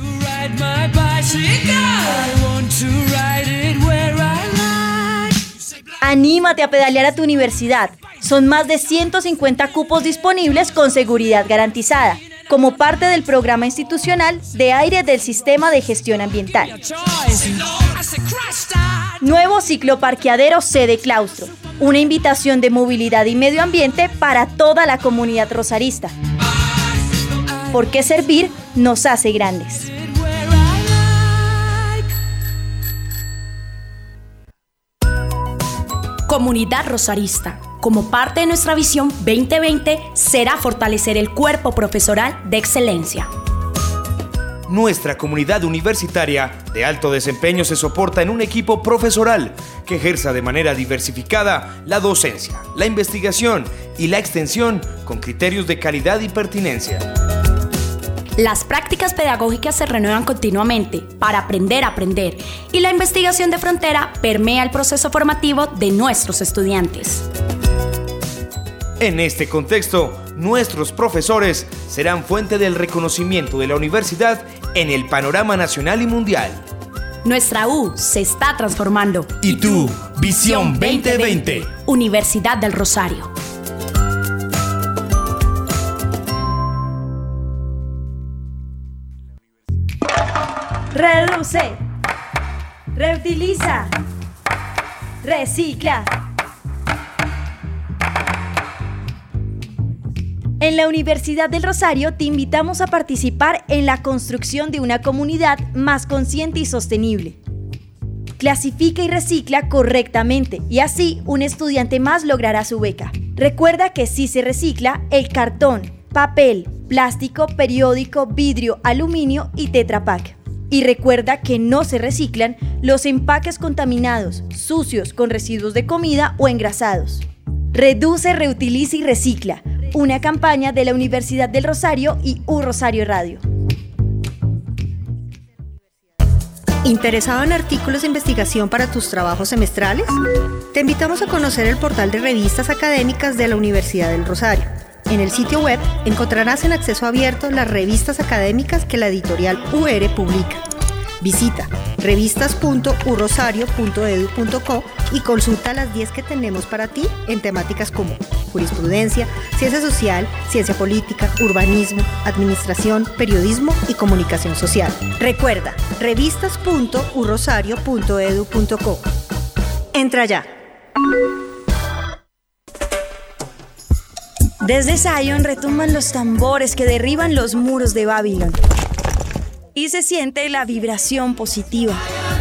Anímate a pedalear a tu universidad. Son más de ciento cincuenta cupos disponibles con seguridad garantizada, como parte del programa institucional de aire del Sistema de Gestión Ambiental. Nuevo cicloparqueadero sede claustro. Una invitación de movilidad y medio ambiente para toda la comunidad rosarista. Porque servir nos hace grandes. Comunidad Rosarista. Como parte de nuestra visión veinte veinte será fortalecer el cuerpo profesoral de excelencia. Nuestra comunidad universitaria de alto desempeño se soporta en un equipo profesoral que ejerza de manera diversificada la docencia, la investigación y la extensión con criterios de calidad y pertinencia. Las prácticas pedagógicas se renuevan continuamente para aprender a aprender y la investigación de frontera permea el proceso formativo de nuestros estudiantes. En este contexto, nuestros profesores serán fuente del reconocimiento de la universidad en el panorama nacional y mundial. Nuestra U se está transformando. ¿Y tú? Visión veinte veinte. Universidad del Rosario. Reduce, reutiliza, recicla. En la Universidad del Rosario te invitamos a participar en la construcción de una comunidad más consciente y sostenible. Clasifica y recicla correctamente y así un estudiante más logrará su beca. Recuerda que si se recicla el cartón, papel, plástico, periódico, vidrio, aluminio y Tetra Pak. Y recuerda que no se reciclan los empaques contaminados, sucios, con residuos de comida o engrasados. Reduce, reutiliza y recicla. Una campaña de la Universidad del Rosario y U Rosario Radio. ¿Interesado en artículos de investigación para tus trabajos semestrales? Te invitamos a conocer el portal de revistas académicas de la Universidad del Rosario. En el sitio web encontrarás en acceso abierto las revistas académicas que la editorial U R publica. Visita revistas punto u rosario punto edu punto co y consulta las diez que tenemos para ti en temáticas como jurisprudencia, ciencia social, ciencia política, urbanismo, administración, periodismo y comunicación social. Recuerda, revistas punto u rosario punto edu punto co. Entra ya. Desde Zion retumban los tambores que derriban los muros de Babilón. Y se siente la vibración positiva.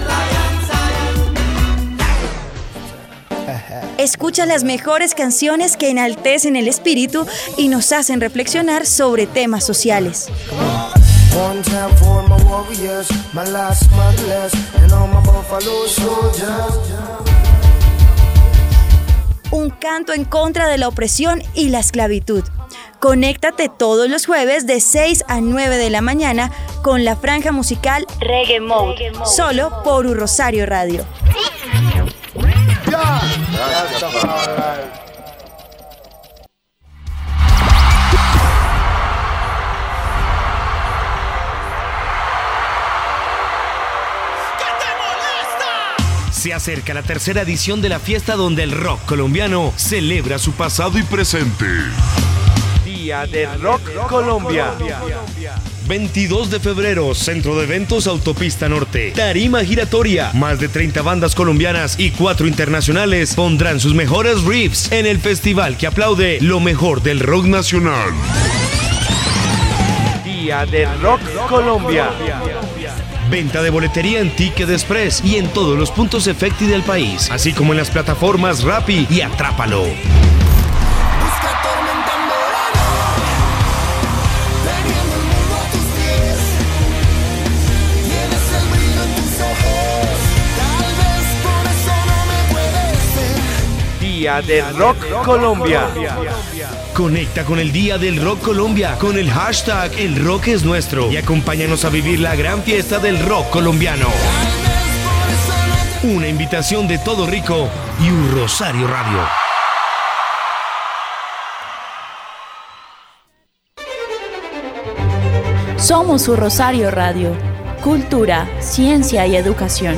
Escucha las mejores canciones que enaltecen el espíritu y nos hacen reflexionar sobre temas sociales. Un canto en contra de la opresión y la esclavitud. Conéctate todos los jueves de seis a nueve de la mañana con la franja musical Reggae Mode, solo por U Rosario Radio. Se acerca la tercera edición de la fiesta donde el rock colombiano celebra su pasado y presente. Día del Rock Colombia. veintidós de febrero, Centro de Eventos Autopista Norte. Tarima giratoria. Más de treinta bandas colombianas y cuatro internacionales pondrán sus mejores riffs en el festival que aplaude lo mejor del rock nacional. Día del Rock Colombia. Venta de boletería en Ticket Express y en todos los puntos Efecti del país, así como en las plataformas Rappi y Atrápalo. Día del Rock Colombia. Conecta con el Día del Rock Colombia con el hashtag El Rock es Nuestro y acompáñanos a vivir la gran fiesta del rock colombiano. Una invitación de Todo Rico y U Rosario Radio. Somos U Rosario Radio. Cultura, ciencia y educación.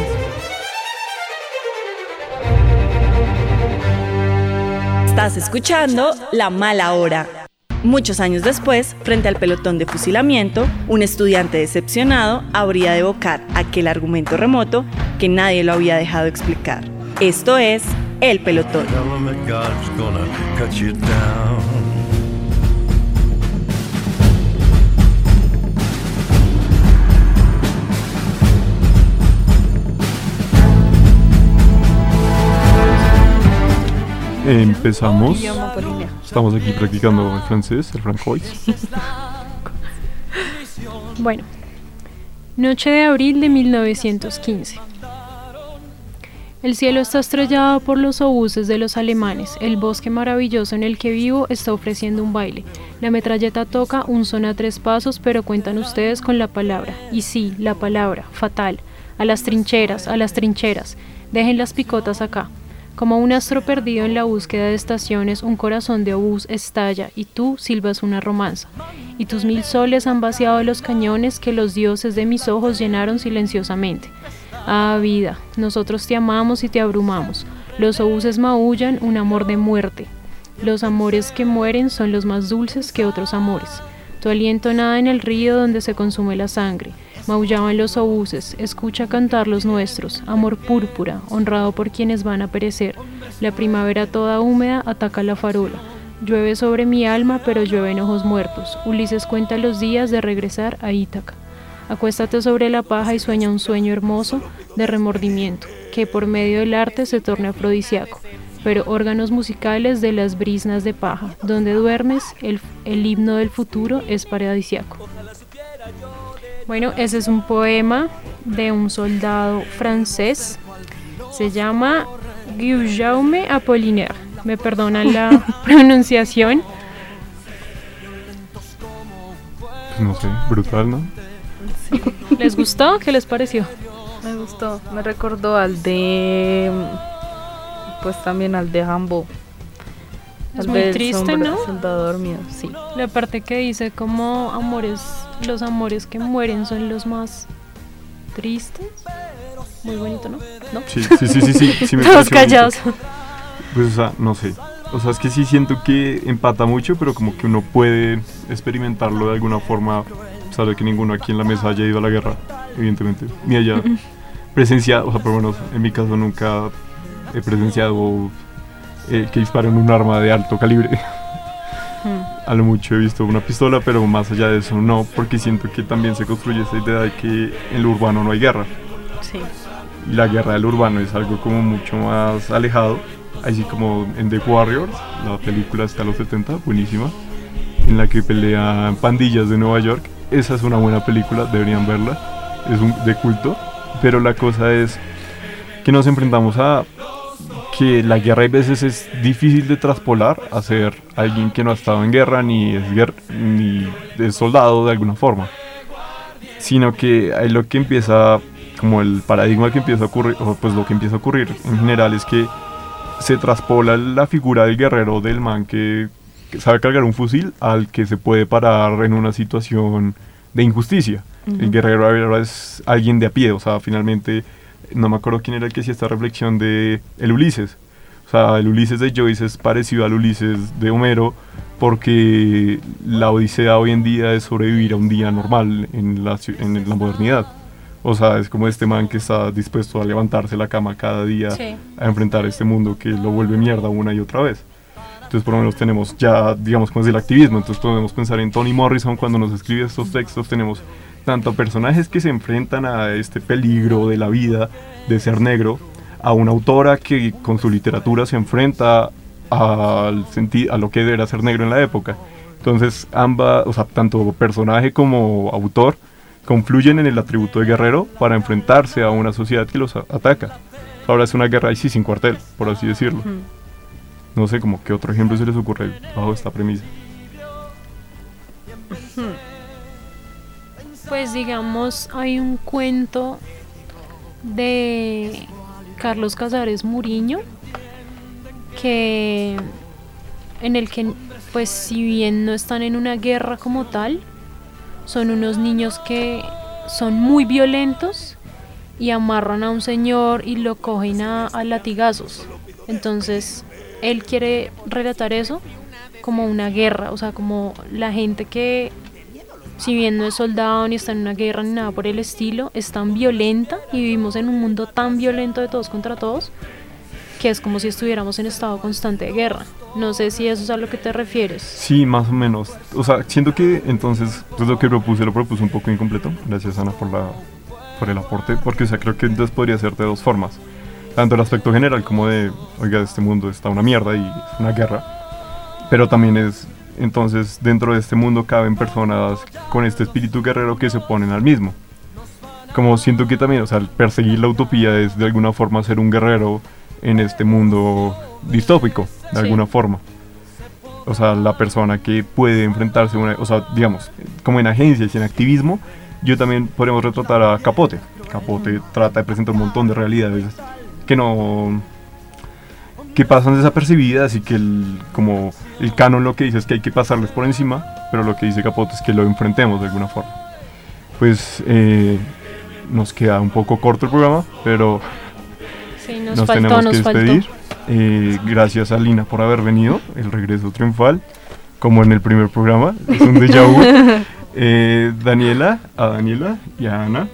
Estás escuchando La Mala Hora. Muchos años después, frente al pelotón de fusilamiento, un estudiante decepcionado habría de evocar aquel argumento remoto que nadie lo había dejado explicar. Esto es El Pelotón. Empezamos. Estamos aquí practicando el francés, el francois. Bueno, noche de abril de mil novecientos quince. El cielo está estrellado por los obuses de los alemanes. El bosque maravilloso en el que vivo está ofreciendo un baile. La metralleta toca un son a tres pasos, pero cuentan ustedes con la palabra. Y sí, la palabra, fatal. A las trincheras, a las trincheras. Dejen las picotas acá. Como un astro perdido en la búsqueda de estaciones, un corazón de obús estalla y tú silbas una romanza. Y tus mil soles han vaciado los cañones que los dioses de mis ojos llenaron silenciosamente. Ah, vida, nosotros te amamos y te abrumamos. Los obuses maullan un amor de muerte. Los amores que mueren son los más dulces que otros amores. Tu aliento nada en el río donde se consume la sangre. Maullaban los obuses, escucha cantar los nuestros, amor púrpura, honrado por quienes van a perecer. La primavera toda húmeda ataca la farola. Llueve sobre mi alma, pero llueve en ojos muertos. Ulises cuenta los días de regresar a Ítaca. Acuéstate sobre la paja y sueña un sueño hermoso de remordimiento, que por medio del arte se torne afrodisíaco. Pero órganos musicales de las brisnas de paja, donde duermes, el, el himno del futuro es paradisíaco. Bueno, ese es un poema de un soldado francés. Se llama Guillaume Apollinaire. Me perdonan la pronunciación. Pues no sé, brutal, ¿no? Sí. ¿Les gustó? ¿Qué les pareció? Me gustó. Me recordó al de... Pues también al de Hambo. Es muy triste, ¿no? Soldado dormido, sí. La parte que dice como amores, los amores que mueren son los más tristes. Muy bonito, ¿no? ¿No? Sí, sí, sí, sí, sí, sí me Todos callados. Bonito. Pues, o sea, no sé. O sea, es que sí siento que empata mucho, pero como que uno puede experimentarlo de alguna forma. Sabe que ninguno aquí en la mesa haya ido a la guerra, evidentemente. Ni haya presenciado, o sea, por lo menos en mi caso nunca he presenciado... Eh, que disparen un arma de alto calibre. Hmm. a lo mucho he visto una pistola, pero más allá de eso no, porque siento que también se construye esa idea de que en lo urbano no hay guerra. Sí. Y la guerra del urbano es algo como mucho más alejado, así como en The Warriors, la película está a los setenta, buenísima, en la que pelean pandillas de Nueva York. Esa es una buena película, deberían verla, es un, de culto, pero la cosa es que nos enfrentamos a que la guerra a veces es difícil de traspolar a ser alguien que no ha estado en guerra ni es, guerra, ni es soldado de alguna forma, sino que ahí lo que empieza, como el paradigma que empieza a ocurrir, o pues lo que empieza a ocurrir en general es que se traspola la figura del guerrero, del man que, que sabe cargar un fusil, al que se puede parar en una situación de injusticia. Uh-huh. El guerrero ahora es alguien de a pie, o sea, finalmente... No me acuerdo quién era el que hacía esta reflexión de el Ulises. O sea, el Ulises de Joyce es parecido al Ulises de Homero porque la odisea hoy en día es sobrevivir a un día normal en la, en la modernidad. O sea, es como este man que está dispuesto a levantarse la cama cada día, sí, a enfrentar este mundo que lo vuelve mierda una y otra vez. Entonces por lo menos tenemos ya, digamos, como es el activismo. Entonces podemos pensar en Toni Morrison cuando nos escribe estos textos. Tenemos tanto personajes que se enfrentan a este peligro de la vida, de ser negro, a una autora que con su literatura se enfrenta al senti- a lo que era ser negro en la época. Entonces ambas, o sea, tanto personaje como autor confluyen en el atributo de guerrero para enfrentarse a una sociedad que los a- ataca. Ahora es una guerra ahí sí sin cuartel, por así decirlo. Mm. No sé, como qué otro ejemplo se les ocurre bajo esta premisa. Mm. Pues digamos, hay un cuento de Carlos Casares Muriño que en el que, pues, si bien no están en una guerra como tal, son unos niños que son muy violentos y amarran a un señor y lo cogen a, a latigazos. Entonces él quiere relatar eso como una guerra, o sea, como la gente que, si bien no es soldado ni está en una guerra ni nada por el estilo, es tan violenta y vivimos en un mundo tan violento de todos contra todos que es como si estuviéramos en estado constante de guerra. No sé si eso es a lo que te refieres. Sí, más o menos. O sea, siento que entonces pues lo que propuse lo propuse un poco incompleto. Gracias, Ana, por la por el aporte, porque o sea, creo que entonces podría ser de dos formas. Tanto el aspecto general como de, oiga, este mundo está una mierda y es una guerra, pero también es, entonces, dentro de este mundo caben personas con este espíritu guerrero que se oponen al mismo. Como siento que también, o sea, perseguir la utopía es de alguna forma ser un guerrero en este mundo distópico, de sí. alguna forma. O sea, la persona que puede enfrentarse a una, o sea, digamos, como en agencias y en activismo, yo también podríamos retratar a Capote. Capote uh-huh. trata de presentar un montón de realidades que no... que pasan desapercibidas y que el, como el canon lo que dice es que hay que pasarles por encima, pero lo que dice Capote es que lo enfrentemos de alguna forma. Pues eh, nos queda un poco corto el programa, pero sí, nos, nos faltó, tenemos nos que despedir. Eh, gracias a Lina por haber venido, el regreso triunfal, como en el primer programa, es un déjà vu. eh, Daniela, a Daniela y a Ana.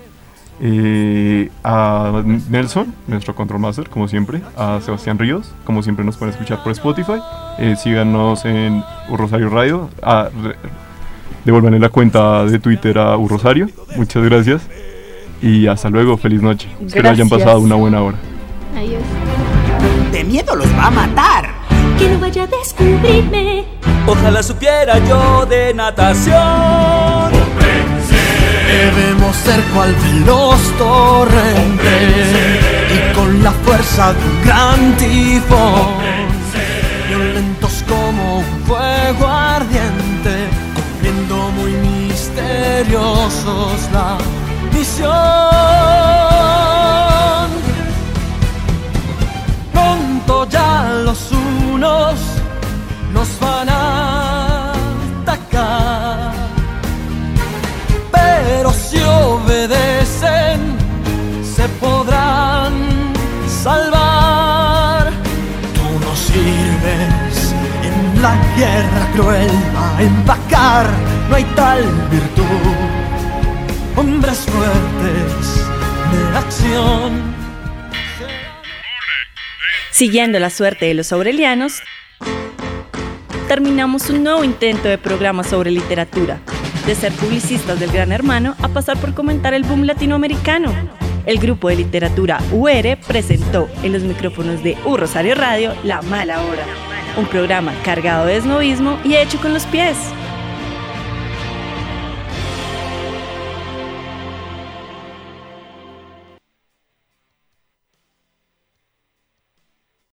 Eh, a Nelson, nuestro Control Master, como siempre, a Sebastián Ríos, como siempre nos pueden escuchar por Spotify, eh, síganos en Urrosario Radio, a, re, devuélvanle la cuenta de Twitter a Urrosario, muchas gracias y hasta luego, feliz noche, gracias. Espero hayan pasado una buena hora. Adiós. De miedo los va a matar. Que no vaya a descubrirme. Ojalá supiera yo de natación. Debemos ser cual veloz torrente y con la fuerza de un gran tifón, violentos como un fuego ardiente, cumpliendo muy misteriosos la misión. Pronto ya los unos nos van a atacar, pero si obedecen se podrán salvar. Tú no sirves en la guerra cruel a empacar, no hay tal virtud. Hombres fuertes de acción. Siguiendo la suerte de los aurelianos, terminamos un nuevo intento de programa sobre literatura, de ser publicistas del Gran Hermano a pasar por comentar el boom latinoamericano. El grupo de literatura U R presentó en los micrófonos de U Rosario Radio La Mala Hora, un programa cargado de esnovismo y hecho con los pies.